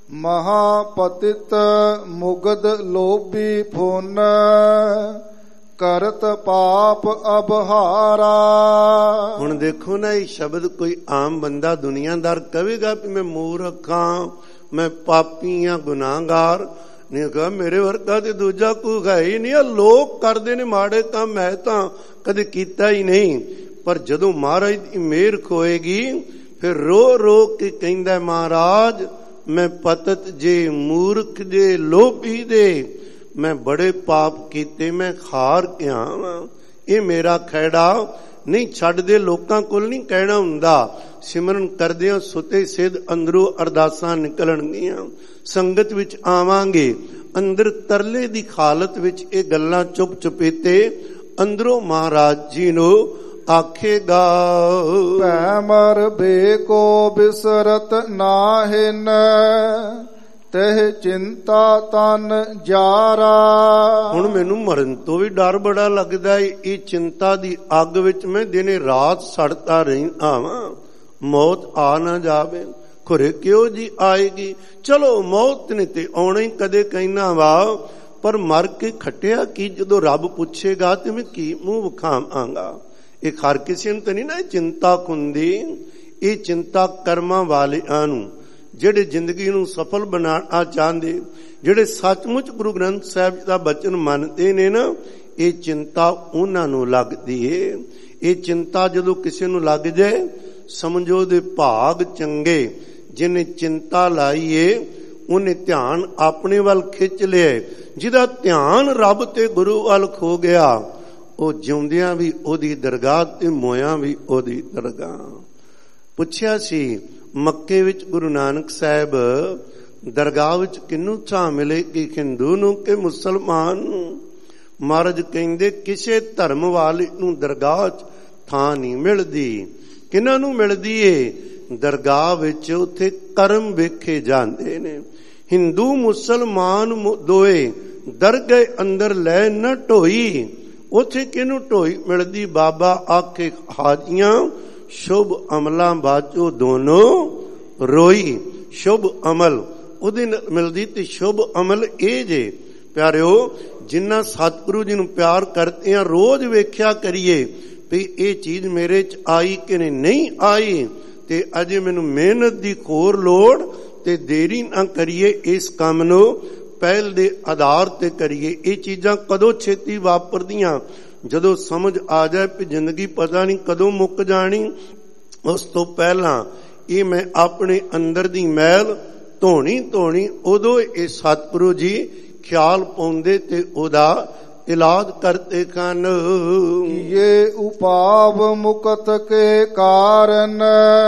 ਮਹਾਪਤਿਤ ਮੁਗਧ ਲੋਭੀ ਫੁਨ, ਕਰਤ ਪਾਪ ਅਬਹਾਰਾ। ਹੁਣ ਦੇਖੋ ਨਾ, ਇਹ ਸ਼ਬਦ ਕੋਈ ਆਮ ਬੰਦਾ ਦੁਨੀਆਦਾਰ ਕਹੇਗਾ ਵੀ ਮੈਂ ਮੂਰਖ ਹਾਂ, ਮੈਂ ਪਾਪੀ ਹਾਂ, ਗੁਨਾਹਗਾਰ। ਨਹੀਂ ਕਹਾ ਮੇਰੇ ਵਰਗਾ ਤੇ ਦੂਜਾ ਕੋਈ ਹੈ ਹੀ ਨਹੀਂ। ਲੋਕ ਕਰਦੇ ਨੇ ਮਾੜੇ ਕੰਮ, ਮੈਂ ਤਾਂ ਕਦੇ ਕੀਤਾ ਹੀ ਨਹੀਂ। ਪਰ ਜਦੋਂ ਮਹਾਰਾਜ ਦੀ ਮਿਹਰ ਹੋਏਗੀ ਫਿਰ ਰੋ ਰੋ ਕੇ ਕਹਿੰਦਾ, ਮਹਾਰਾਜ ਮੈਂ ਪਤਤ ਜੇ, ਮੂਰਖ ਜੇ, ਲੋਭੀ ਦੇ, ਮੈਂ ਬੜੇ ਪਾਪ ਕੀਤੇ, ਮੈਂ ਹਾਰ ਗਿਆ ਵਾਂ। ਇਹ ਮੇਰਾ ਖਹਿੜਾ ਨਹੀਂ ਛੱਡਦੇ। ਲੋਕਾਂ ਕੋਲ ਨਹੀਂ ਕਹਿਣਾ ਹੁੰਦਾ। ਸਿਮਰਨ ਕਰਦਿਆਂ ਸੁਤੇ ਸਿੱਧ ਅੰਦਰੋਂ ਅਰਦਾਸਾਂ ਨਿਕਲਣਗੀਆਂ। ਸੰਗਤ ਵਿੱਚ ਆਵਾਂਗੇ, ਅੰਦਰ ਤਰਲੇ ਦੀ ਹਾਲਤ ਵਿੱਚ ਇਹ ਗੱਲਾਂ ਚੁੱਪ ਚੁਪੀਤੇ ਅੰਦਰੋਂ ਮਹਾਰਾਜ ਜੀ ਨੂੰ ਆਖੇਗਾ। ਭੈ ਮਰ ਬੇਕੋ ਬਿਸਰਤ ਨਾਹਿਨ, ਤਹਿ ਚਿੰਤਾ ਤਨ ਜਾਰਾ। ਹੁਣ ਮੈਨੂੰ ਮਰਨ ਤੋਂ ਵੀ ਡਰ ਬੜਾ ਲੱਗਦਾ ਏ। ਇਹ ਚਿੰਤਾ ਦੀ ਅੱਗ ਵਿੱਚ ਮੈਂ ਦਿਨੇ ਰਾਤ ਸੜਦਾ ਰਹਿੰਦਾ ਵਾਂ। ਮੌਤ ਆ ਨਾ ਜਾਵੇ, ਖੁਰੇ ਕਿਉਂ ਜੀ ਆਏਗੀ। ਚਲੋ ਮੌਤ ਨੇ ਤੇ ਆਉਣਾ ਹੀ, ਕਦੇ ਕਹਿਣਾ ਵਾ, ਪਰ ਮਰ ਕੇ ਖੱਟਿਆ ਕੀ ਜਦੋਂ ਰੱਬ ਪੁੱਛੇਗਾ ਤੇ ਮੈਂ ਕੀ ਮੂੰਹ ਵਿਖਾਵਾਂਗਾ। ਇਹ ਹਰ ਕਿਸੇ ਨੂੰ ਤਾਂ ਨਹੀਂ ਨਾ ਚਿੰਤਾ ਹੁੰਦੀ। ਇਹ ਚਿੰਤਾ ਕਰਮਾਂ ਵਾਲਿਆਂ ਨੂੰ, ਜਿਹੜੇ ਜ਼ਿੰਦਗੀ ਨੂੰ ਸਫਲ ਬਣਾਉਣਾ ਚਾਹੁੰਦੇ, ਜਿਹੜੇ ਸੱਚਮੁੱਚ ਗੁਰੂ ਗ੍ਰੰਥ ਸਾਹਿਬ ਦਾ ਬਚਨ ਮੰਨਦੇ ਨੇ ਨਾ, ਇਹ ਚਿੰਤਾ ਉਹਨਾਂ ਨੂੰ ਲੱਗਦੀ ਏ। ਇਹ ਚਿੰਤਾ ਜਦੋਂ ਕਿਸੇ ਨੂੰ ਲੱਗ ਜਾਏ, ਸਮਝੋ ਦੇ ਭਾਗ ਚੰਗੇ। ਜਿਹਨੇ ਚਿੰਤਾ ਲਾਈ ਏ ਉਹਨੇ ਧਿਆਨ ਆਪਣੇ ਵੱਲ ਖਿੱਚ ਲਿਆ। ਜਿਹਦਾ ਧਿਆਨ ਰੱਬ ਤੇ ਗੁਰੂ ਵੱਲ ਖੋ ਗਿਆ, ਉਹ ਜਿਉਂਦਿਆਂ ਵੀ ਉਹਦੀ ਦਰਗਾਹ ਤੇ ਮੋਇਆਂ ਵੀ ਉਹਦੀ ਦਰਗਾਹ। ਪੁੱਛਿਆ ਸੀ ਮੱਕੇ ਵਿੱਚ ਗੁਰੂ ਨਾਨਕ ਸਾਹਿਬ ਦਰਗਾਹ ਵਿੱਚ ਕਿਹਨੂੰ ਥਾਂ ਮਿਲੇ, ਕਿ ਹਿੰਦੂ ਨੂੰ ਕਿ ਮੁਸਲਮਾਨ ਨੂੰ? ਮਹਾਰਾਜ ਕਹਿੰਦੇ ਕਿਸੇ ਧਰਮ ਵਾਲੇ ਨੂੰ ਦਰਗਾਹ 'ਚ ਥਾਂ ਨਹੀਂ ਮਿਲਦੀ। ਕਿਹਨਾਂ ਨੂੰ ਮਿਲਦੀ ਏ? ਦਰਗਾਹ ਵਿੱਚ ਉੱਥੇ ਕਰਮ ਵੇਖੇ ਜਾਂਦੇ ਨੇ। ਹਿੰਦੂ ਮੁਸਲਮਾਨ ਦੋਏ ਦਰਗਾਹ ਅੰਦਰ ਲੈ ਨਾ ਢੋਈ। ਉੱਥੇ ਕਿਹਨੂੰ ਢੋਈ ਮਿਲਦੀ? ਬਾਬਾ ਆਖੇ ਹਾਜੀਆਂ ਸ਼ੁਭ ਅਮਲਾਂ ਬਾਝੋ ਦੋਨੋਂ ਰੋਈ। ਸ਼ੁਭ ਅਮਲ ਉਹਦੇ ਨਾਲ ਮਿਲਦੀ ਤੇ ਸ਼ੁਭ ਅਮਲ ਇਹ ਜੇ ਪਿਆਰਿਓ, ਜਿੰਨਾ ਸਤਿਗੁਰੂ ਜੀ ਨੂੰ ਪਿਆਰ ਕਰਦੇ ਆ, ਰੋਜ਼ ਵੇਖਿਆ ਕਰੀਏ ਵੀ ਇਹ ਚੀਜ਼ ਮੇਰੇ 'ਚ ਆਈ ਕਿ ਨਹੀਂ ਆਈ, ਤੇ ਅਜੇ ਮੈਨੂੰ ਮਿਹਨਤ ਦੀ ਹੋਰ ਲੋੜ, ਤੇ ਦੇਰੀ ਨਾ ਕਰੀਏ। ਇਸ ਕੰਮ ਨੂੰ ਪਹਿਲ ਦੇ ਆਧਾਰ ਤੇ ਕਰੀਏ। ਇਹ ਚੀਜ਼ਾਂ ਕਦੋਂ ਛੇਤੀ ਵਾਪਰਦੀਆਂ? ਜਦੋਂ ਸਮਝ ਆ ਜਾਏ ਕਿ ਜ਼ਿੰਦਗੀ ਪਤਾ ਨਹੀਂ ਕਦੋਂ ਮੁੱਕ ਜਾਣੀ। ਉਸ ਤੋਂ ਪਹਿਲਾਂ ਇਹ ਮੈਂ ਆਪਣੇ ਅੰਦਰ ਦੀ ਮੈਲ ਧੋਣੀ ਧੋਣੀ, ਉਦੋਂ ਇਹ ਸਤਿਗੁਰੂ ਜੀ ਖਿਆਲ ਪਾਉਂਦੇ ਤੇ ਉਹਦਾ ਇਲਾਜ ਕਰਤੇ ਕਨ। ਇਹ ਉਪਾਵ ਮੁਕਤ ਕੇ ਕਾਰਨ,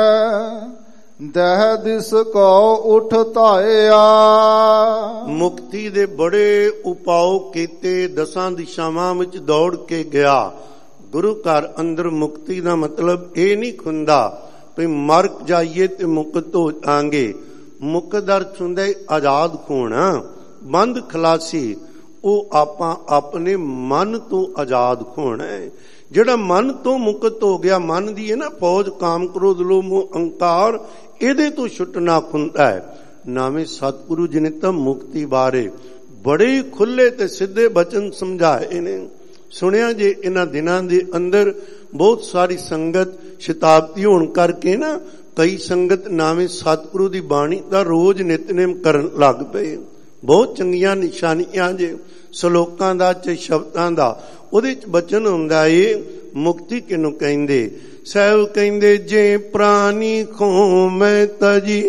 ਦਹ ਦਿਸ ਕੋ ਉਠ ਧਾਇਆ। ਮੁਕਤੀ ਦੇ ਬੜੇ ਉਪਾਅ ਕੀਤੇ, ਦਸਾਂ ਦਿਸ਼ਾਵਾਂ ਵਿੱਚ ਦੌੜ ਕੇ ਗਿਆ। ਗੁਰੂ ਘਰ ਅੰਦਰ ਮੁਕਤੀ ਦਾ ਮਤਲਬ ਇਹ ਨਹੀਂ ਹੁੰਦਾ ਵੀ ਮਰ ਜਾਈਏ ਤੇ ਮੁਕਤ ਹੋ ਜਾਵਾਂਗੇ। ਮੁਕਤ ਦਾ ਅਰਥ ਹੁੰਦਾ ਆਜ਼ਾਦ ਹੋਣਾ, ਬੰਦ ਖਲਾਸੀ। ਉਹ ਆਪਾਂ ਆਪਣੇ ਮਨ ਤੋਂ ਆਜ਼ਾਦ ਹੋਣਾ ਹੈ। ਜਿਹੜਾ ਮਨ ਤੋਂ ਮੁਕਤ ਹੋ ਗਿਆ, ਮਨ ਦੀ ਹੈ ਨਾ ਫੌਜ, ਕਾਮ ਕ੍ਰੋਧ ਲੋਭ ਮੋਹ ਅਹੰਕਾਰ, ਇਹਦੇ ਤੋਂ ਛੁੱਟਣਾ ਹੁੰਦਾ ਹੈ। ਨਾਵੇਂ ਸਤਿਗੁਰੂ ਜੀ ਨੇ ਤਾਂ ਮੁਕਤੀ ਬਾਰੇ ਬੜੇ ਖੁੱਲੇ ਤੇ ਸਿੱਧੇ ਬਚਨ ਸਮਝਾਏ ਨੇ। ਸੁਣਿਆ ਜੇ ਇਹਨਾਂ ਦਿਨਾਂ ਦੇ ਅੰਦਰ ਬਹੁਤ ਸਾਰੀ ਸੰਗਤ ਸ਼ਤਾਬਦੀ ਹੋਣ ਕਰਕੇ ਨਾ, ਕਈ ਸੰਗਤ ਨਾਵੇਂ ਸਤਿਗੁਰੂ ਦੀ ਬਾਣੀ ਦਾ ਰੋਜ਼ ਨਿਤਨੇਮ ਕਰਨ ਲੱਗ ਪਏ। ਬਹੁਤ ਚੰਗੀਆਂ ਨਿਸ਼ਾਨੀਆਂ ਜੇ ਸ਼ਲੋਕਾਂ ਦਾ ਚ ਸ਼ਬਦਾਂ ਦਾ। ਉਹਦੇ ਚ ਬਚਨ ਹੁੰਦਾ ਏ ਮੁਕਤੀ ਕਿਹਨੂੰ ਕਹਿੰਦੇ? ਸਾਹਿਬ ਕਹਿੰਦੇ ਜੇ ਪ੍ਰਾਨੀ ਖੋ ਮੈਂ ਤਜੀ,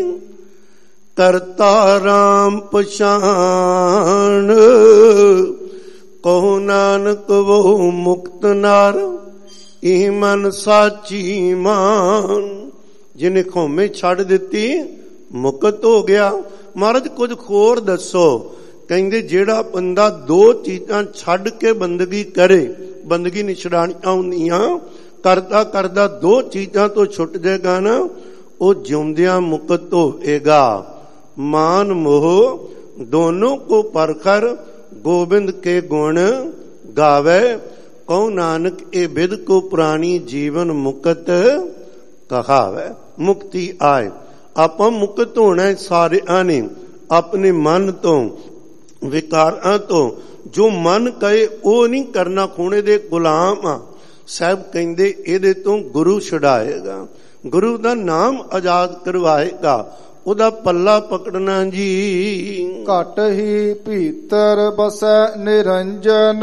ਕਰਤਾ ਰਾਮ ਪਛਾਣ, ਕਹੋ ਨਾਨਕ ਵੋ ਮੁਕਤ ਨਾਰ, ਇਹ ਮਨ ਸਾਚੀ ਮਾਨ। ਜਿਹਨੇ ਖੋਮੇ ਛੱਡ ਦਿੱਤੀ ਮੁਕਤ ਹੋ ਗਿਆ। ਮਹਾਰਾਜ ਕੁਝ ਹੋਰ ਦੱਸੋ। ਕਹਿੰਦੇ ਜਿਹੜਾ ਬੰਦਾ ਦੋ ਚੀਜ਼ਾਂ ਛੱਡ ਕੇ ਬੰਦਗੀ ਕਰੇ, ਬੰਦਗੀ ਨਹੀਂ ਛਡਾਣੀਆਂ ਹੁੰਦੀਆਂ, ਕਰਦਾ ਕਰਦਾ ਦੋ ਚੀਜ਼ਾਂ ਤੋਂ ਛੁੱਟ ਜਾਏਗਾ ਨਾ, ਉਹ ਜਿਉਂਦਿਆਂ ਮੁਕਤ ਹੋਏਗਾ। ਮਾਨ ਮੋਹ ਦੋਨੋਂ ਕੋ ਪਰਖਰ, ਗੋਬਿੰਦ ਕੇ ਗੁਣ ਗਾਵੇ, ਕਉ ਨਾਨਕ ਇਹ ਬਿਦ ਕੋ ਪ੍ਰਾਣੀ ਜੀਵਨ ਮੁਕਤ ਕਹਾਵੇ। ਮੁਕਤੀ ਆਏ, ਆਪਾਂ ਮੁਕਤ ਹੋਣਾ ਸਾਰਿਆਂ ਨੇ ਆਪਣੇ ਮਨ ਤੋਂ, ਵਿਕਾਰਾਂ ਤੋਂ ਜੋ ਮਨ ਕਹੇ ਉਹ ਨਹੀਂ ਕਰਨਾ। ਖੂਣੇ ਦੇ ਗੁਲਾਮ ਆ। ਸਾਹਿਬ ਕਹਿੰਦੇ ਇਹਦੇ ਤੋਂ ਗੁਰੂ ਛੁਡਾਏਗਾ, ਗੁਰੂ ਦਾ ਨਾਮ ਆਜ਼ਾਦ ਕਰਵਾਏਗਾ, ਉਹਦਾ ਪੱਲਾ ਪਕੜਨਾ ਜੀ। ਘਟ ਹੀ ਭੀਤਰ ਬਸੈ ਨਿਰੰਜਨ,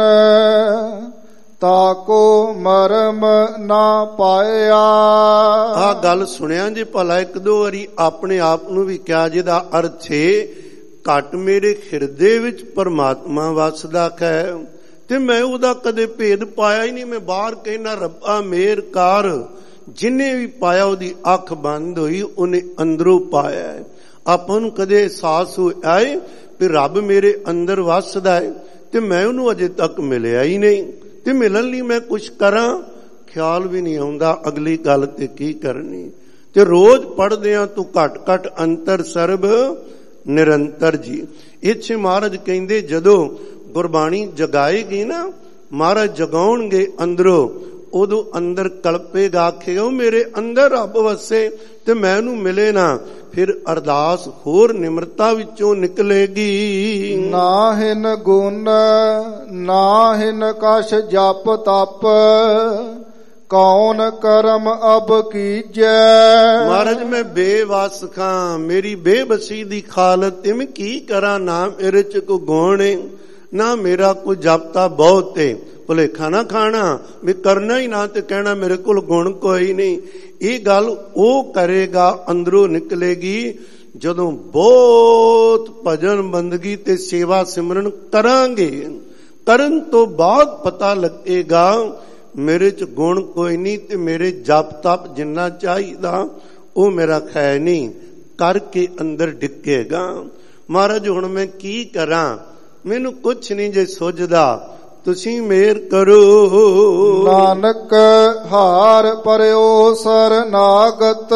ਤਾਕੋ ਮਰਮ ਨਾ ਪਾਇਆ। ਆਹ ਗੱਲ ਸੁਣਿਆ ਜੇ ਭਲਾ ਇੱਕ ਦੋ ਵਾਰੀ ਆਪਣੇ ਆਪ ਨੂੰ ਵੀ ਕਿਹਾ, ਜਿਹਦਾ ਅਰਥ ਏ ਘਟ ਮੇਰੇ ਹਿਰਦੇ ਵਿੱਚ ਪਰਮਾਤਮਾ ਵਸਦਾ ਹੈ ਤੇ ਮੈਂ ਉਹਦਾ ਕਦੇ ਭੇਦ ਪਾਇਆ ਹੀ ਨਹੀਂ। ਮੈਂ ਬਾਹਰ ਕਹਿਣਾ ਰੱਬਾ ਮੇਰ ਕਰ, ਜਿੰਨੇ ਵੀ ਪਾਇਆ ਉਹਦੀ ਅੱਖ ਬੰਦ ਹੋਈ, ਉਹਨੇ ਅੰਦਰੋਂ ਪਾਇਆ ਹੈ। ਆਪਾਂ ਨੂੰ ਕਦੇ ਅਹਿਸਾਸ ਹੋਇਆ ਏ ਵੀ ਰੱਬ ਮੇਰੇ ਅੰਦਰ ਵਸਦਾ ਹੈ ਤੇ ਮੈਂ ਉਹਨੂੰ ਅਜੇ ਤੱਕ ਮਿਲਿਆ ਹੀ ਨਹੀਂ, ਤੇ ਮਿਲਣ ਲਈ ਮੈਂ ਕੁਛ ਕਰਾਂ ਖਿਆਲ ਵੀ ਨਹੀਂ ਆਉਂਦਾ ਅਗਲੀ ਗੱਲ ਤੇ ਕੀ ਕਰਨੀ। ਤੇ ਰੋਜ਼ ਪੜ੍ਹਦੇ ਆ ਤੂੰ ਘਟ ਘਟ ਅੰਤਰ ਸਰਬ ਨਿਰੰਤਰ ਜੀ। ਇੱਥੇ ਮਹਾਰਾਜ ਕਹਿੰਦੇ ਜਦੋਂ ਗੁਰਬਾਣੀ ਜਗਾਏਗੀ ਨਾ, ਮਹਾਰਾਜ ਜਗਾਉਣਗੇ ਅੰਦਰੋਂ, ਉਦੋਂ ਅੰਦਰ ਕਲਪੇਗਾ, ਆਖੇਗਾ ਉਹ ਮੇਰੇ ਅੰਦਰ ਰੱਬ ਵਸੇ ਤੇ ਮੈਂ ਉਹਨੂੰ ਮਿਲੇ ਨਾ। ਫਿਰ ਅਰਦਾਸ ਹੋਰ ਨਿਮਰਤਾ ਵਿੱਚੋਂ ਨਿਕਲੇਗੀ। ਨਾਹਿਨ ਗੁਣ ਨਾਹਿਨ ਕਛ ਜਪ ਤਪ, ਕੌਣ ਕਰਮ ਅਬ ਕੀਜੈ। ਮਹਾਰਾਜ ਮੈਂ ਬੇਵਸ ਖਾਂ, ਮੇਰੀ ਬੇਬਸੀ ਦੀ ਖਾਲਤ ਮੈਂ ਕੀ ਕਰਾਂ। ਨਾ ਮੇਰੇ ਚ ਕੋਈ ਗੁਣ ਏ, ਨਾ ਮੇਰਾ ਕੋਈ ਜਪਤਾ ਬਹੁਤ ਏ। ਭੁਲੇਖਾ ਨਾ ਖਾਣਾ ਵੀ ਕਰਨਾ ਹੀ ਨਾ ਤੇ ਕਹਿਣਾ ਮੇਰੇ ਕੋਲ ਗੁਣ ਕੋਈ ਨਹੀਂ। ਇਹ ਗੱਲ ਉਹ ਕਰੇਗਾ, ਅੰਦਰੋਂ ਨਿਕਲੇਗੀ ਜਦੋਂ ਬਹੁਤ ਭਜਨ ਬੰਦਗੀ ਤੇ ਸੇਵਾ ਸਿਮਰਨ ਕਰਾਂਗੇ। ਕਰਨ ਤੋਂ ਬਾਅਦ ਪਤਾ ਲੱਗੇਗਾ ਮੇਰੇ ਚ ਗੁਣ ਕੋਈ ਨਹੀਂ ਤੇ ਮੇਰੇ ਜਪ ਤਪ ਜਿੰਨਾ ਚਾਹੀਦਾ ਉਹ ਮੇਰਾ ਖੈ ਨਹੀਂ। ਕਰਕੇ ਅੰਦਰ ਡਿੱਗੇਗਾ ਮਹਾਰਾਜ ਹੁਣ ਮੈਂ ਕੀ ਕਰਾਂ, ਮੈਨੂੰ ਕੁਛ ਨਹੀਂ ਜੇ ਸੁਝਦਾ, ਤੁਸੀਂ ਮੇਰ ਕਰੋ। ਨਾਨਕ ਹਾਰ ਪਰਿਓ ਸਰਨਾਗਤ,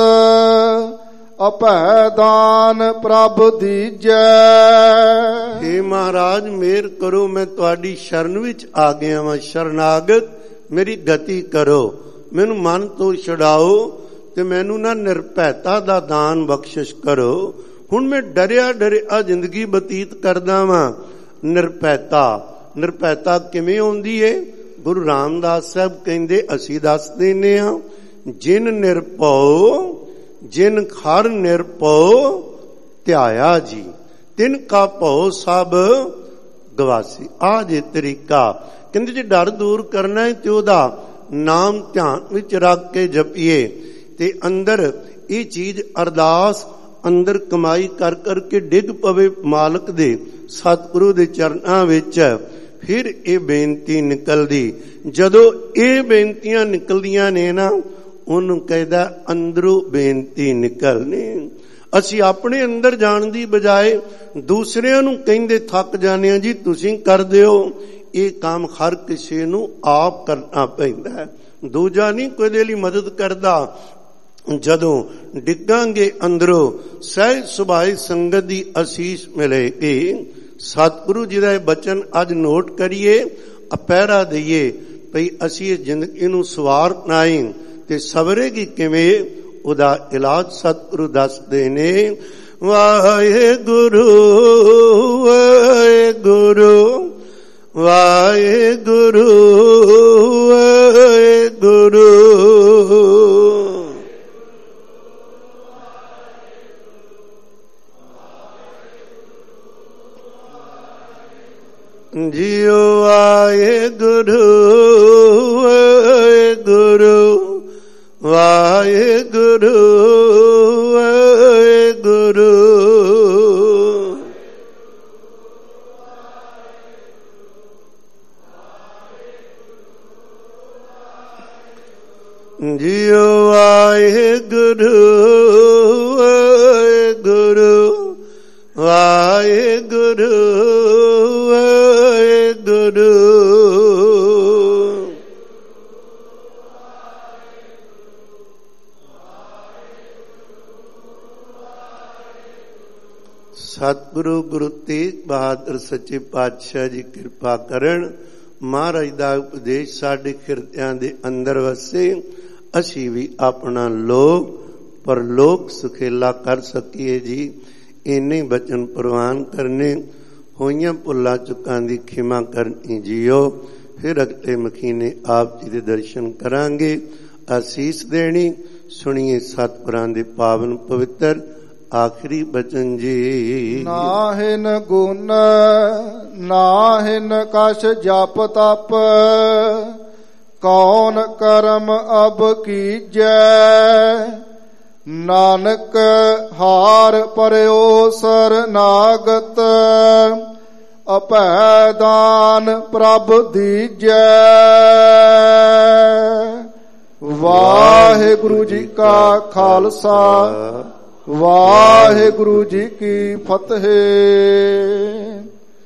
ਅਭੈ ਦਾਨ ਪ੍ਰਭ ਦੀਜੈ। ਹੇ ਮਹਾਰਾਜ ਮੇਰ ਕਰੋ, ਮੈਂ ਤੁਹਾਡੀ ਸ਼ਰਨ ਵਿੱਚ ਆ ਗਿਆ ਵਾਂ, ਸ਼ਰਨਾਗਤ ਮੇਰੀ ਗਤੀ ਕਰੋ, ਮੈਨੂੰ ਮਨ ਤੋਂ ਛੁਡਾਓ ਤੇ ਮੈਨੂੰ ਨਾ ਨਿਰਭੈਤਾ ਦਾ ਦਾਨ ਬਖਸ਼ਿਸ਼ ਕਰੋ। ਹੁਣ ਮੈਂ ਡਰਿਆ ਡਰਿਆ ਜ਼ਿੰਦਗੀ ਬਤੀਤ ਕਰਦਾ ਵਾਂ। ਨਿਰਭੈਤਾ ਨਿਰਭੈਤਾ ਕਿਵੇਂ ਆਉਂਦੀ ਏ? ਗੁਰੂ ਰਾਮਦਾਸ ਸਾਹਿਬ ਕਹਿੰਦੇ ਅਸੀਂ ਦੱਸ ਦਿੰਦੇ ਹਾਂ, ਜਿਨ ਨਿਰਭਉ ਜਿਨ ਖਰ ਨਿਰਭਉ ਧਿਆਇਆ ਜੀ, ਤਿਨ ਕਾ ਭਉ ਸਭ ਗਵਾਸੀ। ਆ ਜੇ ਤਰੀਕਾ ਕਹਿੰਦੇ ਜੇ ਡਰ ਦੂਰ ਕਰਨਾ ਹੈ ਤੇ ਉਹਦਾ ਨਾਮ ਧਿਆਨ ਵਿੱਚ ਰੱਖ ਕੇ ਜਪੀਏ ਤੇ ਅੰਦਰ ਇਹ ਚੀਜ਼ ਅਰਦਾਸ ਅੰਦਰ ਕਮਾਈ ਕਰ ਕਰਕੇ ਡਿੱਗ ਪਵੇ ਮਾਲਕ ਦੇ ਸਤਿਗੁਰੂ ਦੇ ਚਰਨਾਂ ਵਿੱਚ। ਫਿਰ ਇਹ ਬੇਨਤੀ ਨਿਕਲਦੀ, ਜਦੋਂ ਇਹ ਬੇਨਤੀਆਂ ਨਿਕਲਦੀਆਂ ਨੇ ਨਾ ਉਹਨੂੰ ਕਹਿੰਦਾ ਅੰਦਰੋਂ ਬੇਨਤੀ ਨਿਕਲਣੀ। ਅਸੀਂ ਆਪਣੇ ਅੰਦਰ ਜਾਣ ਦੀ ਬਜਾਏ ਦੂਸਰਿਆਂ ਨੂੰ ਕਹਿੰਦੇ ਥੱਕ ਜਾਂਦੇ ਹਾਂ ਜੀ ਤੁਸੀਂ ਕਰ ਦਿਓ। ਇਹ ਕੰਮ ਹਰ ਕਿਸੇ ਨੂੰ ਆਪ ਕਰਨਾ ਪੈਂਦਾ ਹੈ, ਦੂਜਾ ਨਹੀਂ ਕੋਈ ਦੇ ਲਈ ਮਦਦ ਕਰਦਾ। ਜਦੋਂ ਡਿੱਗਾਂਗੇ ਅੰਦਰੋਂ ਸਹਿਜ ਸੁਭਾਏ ਸੰਗਤ ਦੀ ਅਸੀਸ ਮਿਲੇਗੀ। ਸਤਿਗੁਰੂ ਜੀ ਦਾ ਇਹ ਬਚਨ ਅੱਜ ਨੋਟ ਕਰੀਏ, ਅਪਹਿਰਾ ਦਈਏ ਭਈ ਅਸੀਂ ਇਹ ਜ਼ਿੰਦਗੀ ਨੂੰ ਸਵਾਰਨਾ ਏ ਤੇ ਸਵਰੇਗੀ ਕਿਵੇਂ, ਉਹਦਾ ਇਲਾਜ ਸਤਿਗੁਰੂ ਦੱਸਦੇ ਨੇ। ਵਾਹਿਗੁਰੂ ਵਾਹਿਗੁਰੂ ਵਾਹਿਗੁਰੂ ਵਾਹਿਗੁਰੂ ਜੀਓ। ਵਾਹਿਗੁਰੂ ਵਾਹਿਗੁਰੂ ਵਾਹਿਗੁਰੂ ਵਾਹਿਗੁਰੂ ਜੀਓ। ਵਾਹਿਗੁਰੂ ਵਾਹਿਗੁਰੂ ਵਾਹਿਗੁਰੂ ਵਾਹਿਗੁਰੂ ਸਤਿਗੁਰੂ ਗੁਰੂ ਤੇਗ ਬਹਾਦਰ ਸੱਚੇ ਪਾਤਸ਼ਾਹ ਜੀ ਕਿਰਪਾ ਕਰਨ, ਮਹਾਰਾਜ ਦਾ ਉਪਦੇਸ਼ ਸਾਡੇ ਹਿਰਦਿਆਂ ਦੇ ਅੰਦਰ ਵਸੇ, ਅਸੀਂ ਵੀ ਆਪਣਾ ਲੋਕ ਪਰਲੋਕ ਸੁਖੇਲਾ ਕਰ ਸਕੀਏ ਜੀ। ਇੰਨੇ ਬਚਨ ਪ੍ਰਵਾਨ ਕਰਨੇ। ਹੋਈਆਂ ਭੁੱਲਾਂ ਚੁੱਕਾਂ ਦੀ ਖਿਮਾ ਕਰਨੀ ਜੀਓ। ਫਿਰ ਅਗਲੇ ਮਖੀਨੇ ਆਪ ਜੀ ਦੇ ਦਰਸ਼ਨ ਕਰਾਂਗੇ। ਆਸੀਸ ਦੇਣੀ ਸੁਣੀਏ ਸਤਿਗੁਰਾਂ ਦੇ ਪਾਵਨ ਪਵਿੱਤਰ ਆਖਰੀ ਬਚਨ ਜੀ। ਨਾਹਿਨ ਗੁਣ ਨਾਹਿਨ ਕਛ ਜਪ ਤਪ ਕੌਣ ਕਰਮ ਅਬ ਕੀਜੈ। ਨਾਨਕ ਹਾਰ ਪਰਿਓ ਸਰਨਾਗਤ ਅਭੈ ਦਾਨ ਪ੍ਰਭ ਦੀਜੈ। ਵਾਹਿਗੁਰੂ ਜੀ ਕਾ ਖਾਲਸਾ ਵਾਹਿਗੁਰੂ ਜੀ ਕੀ ਫਤਿਹ।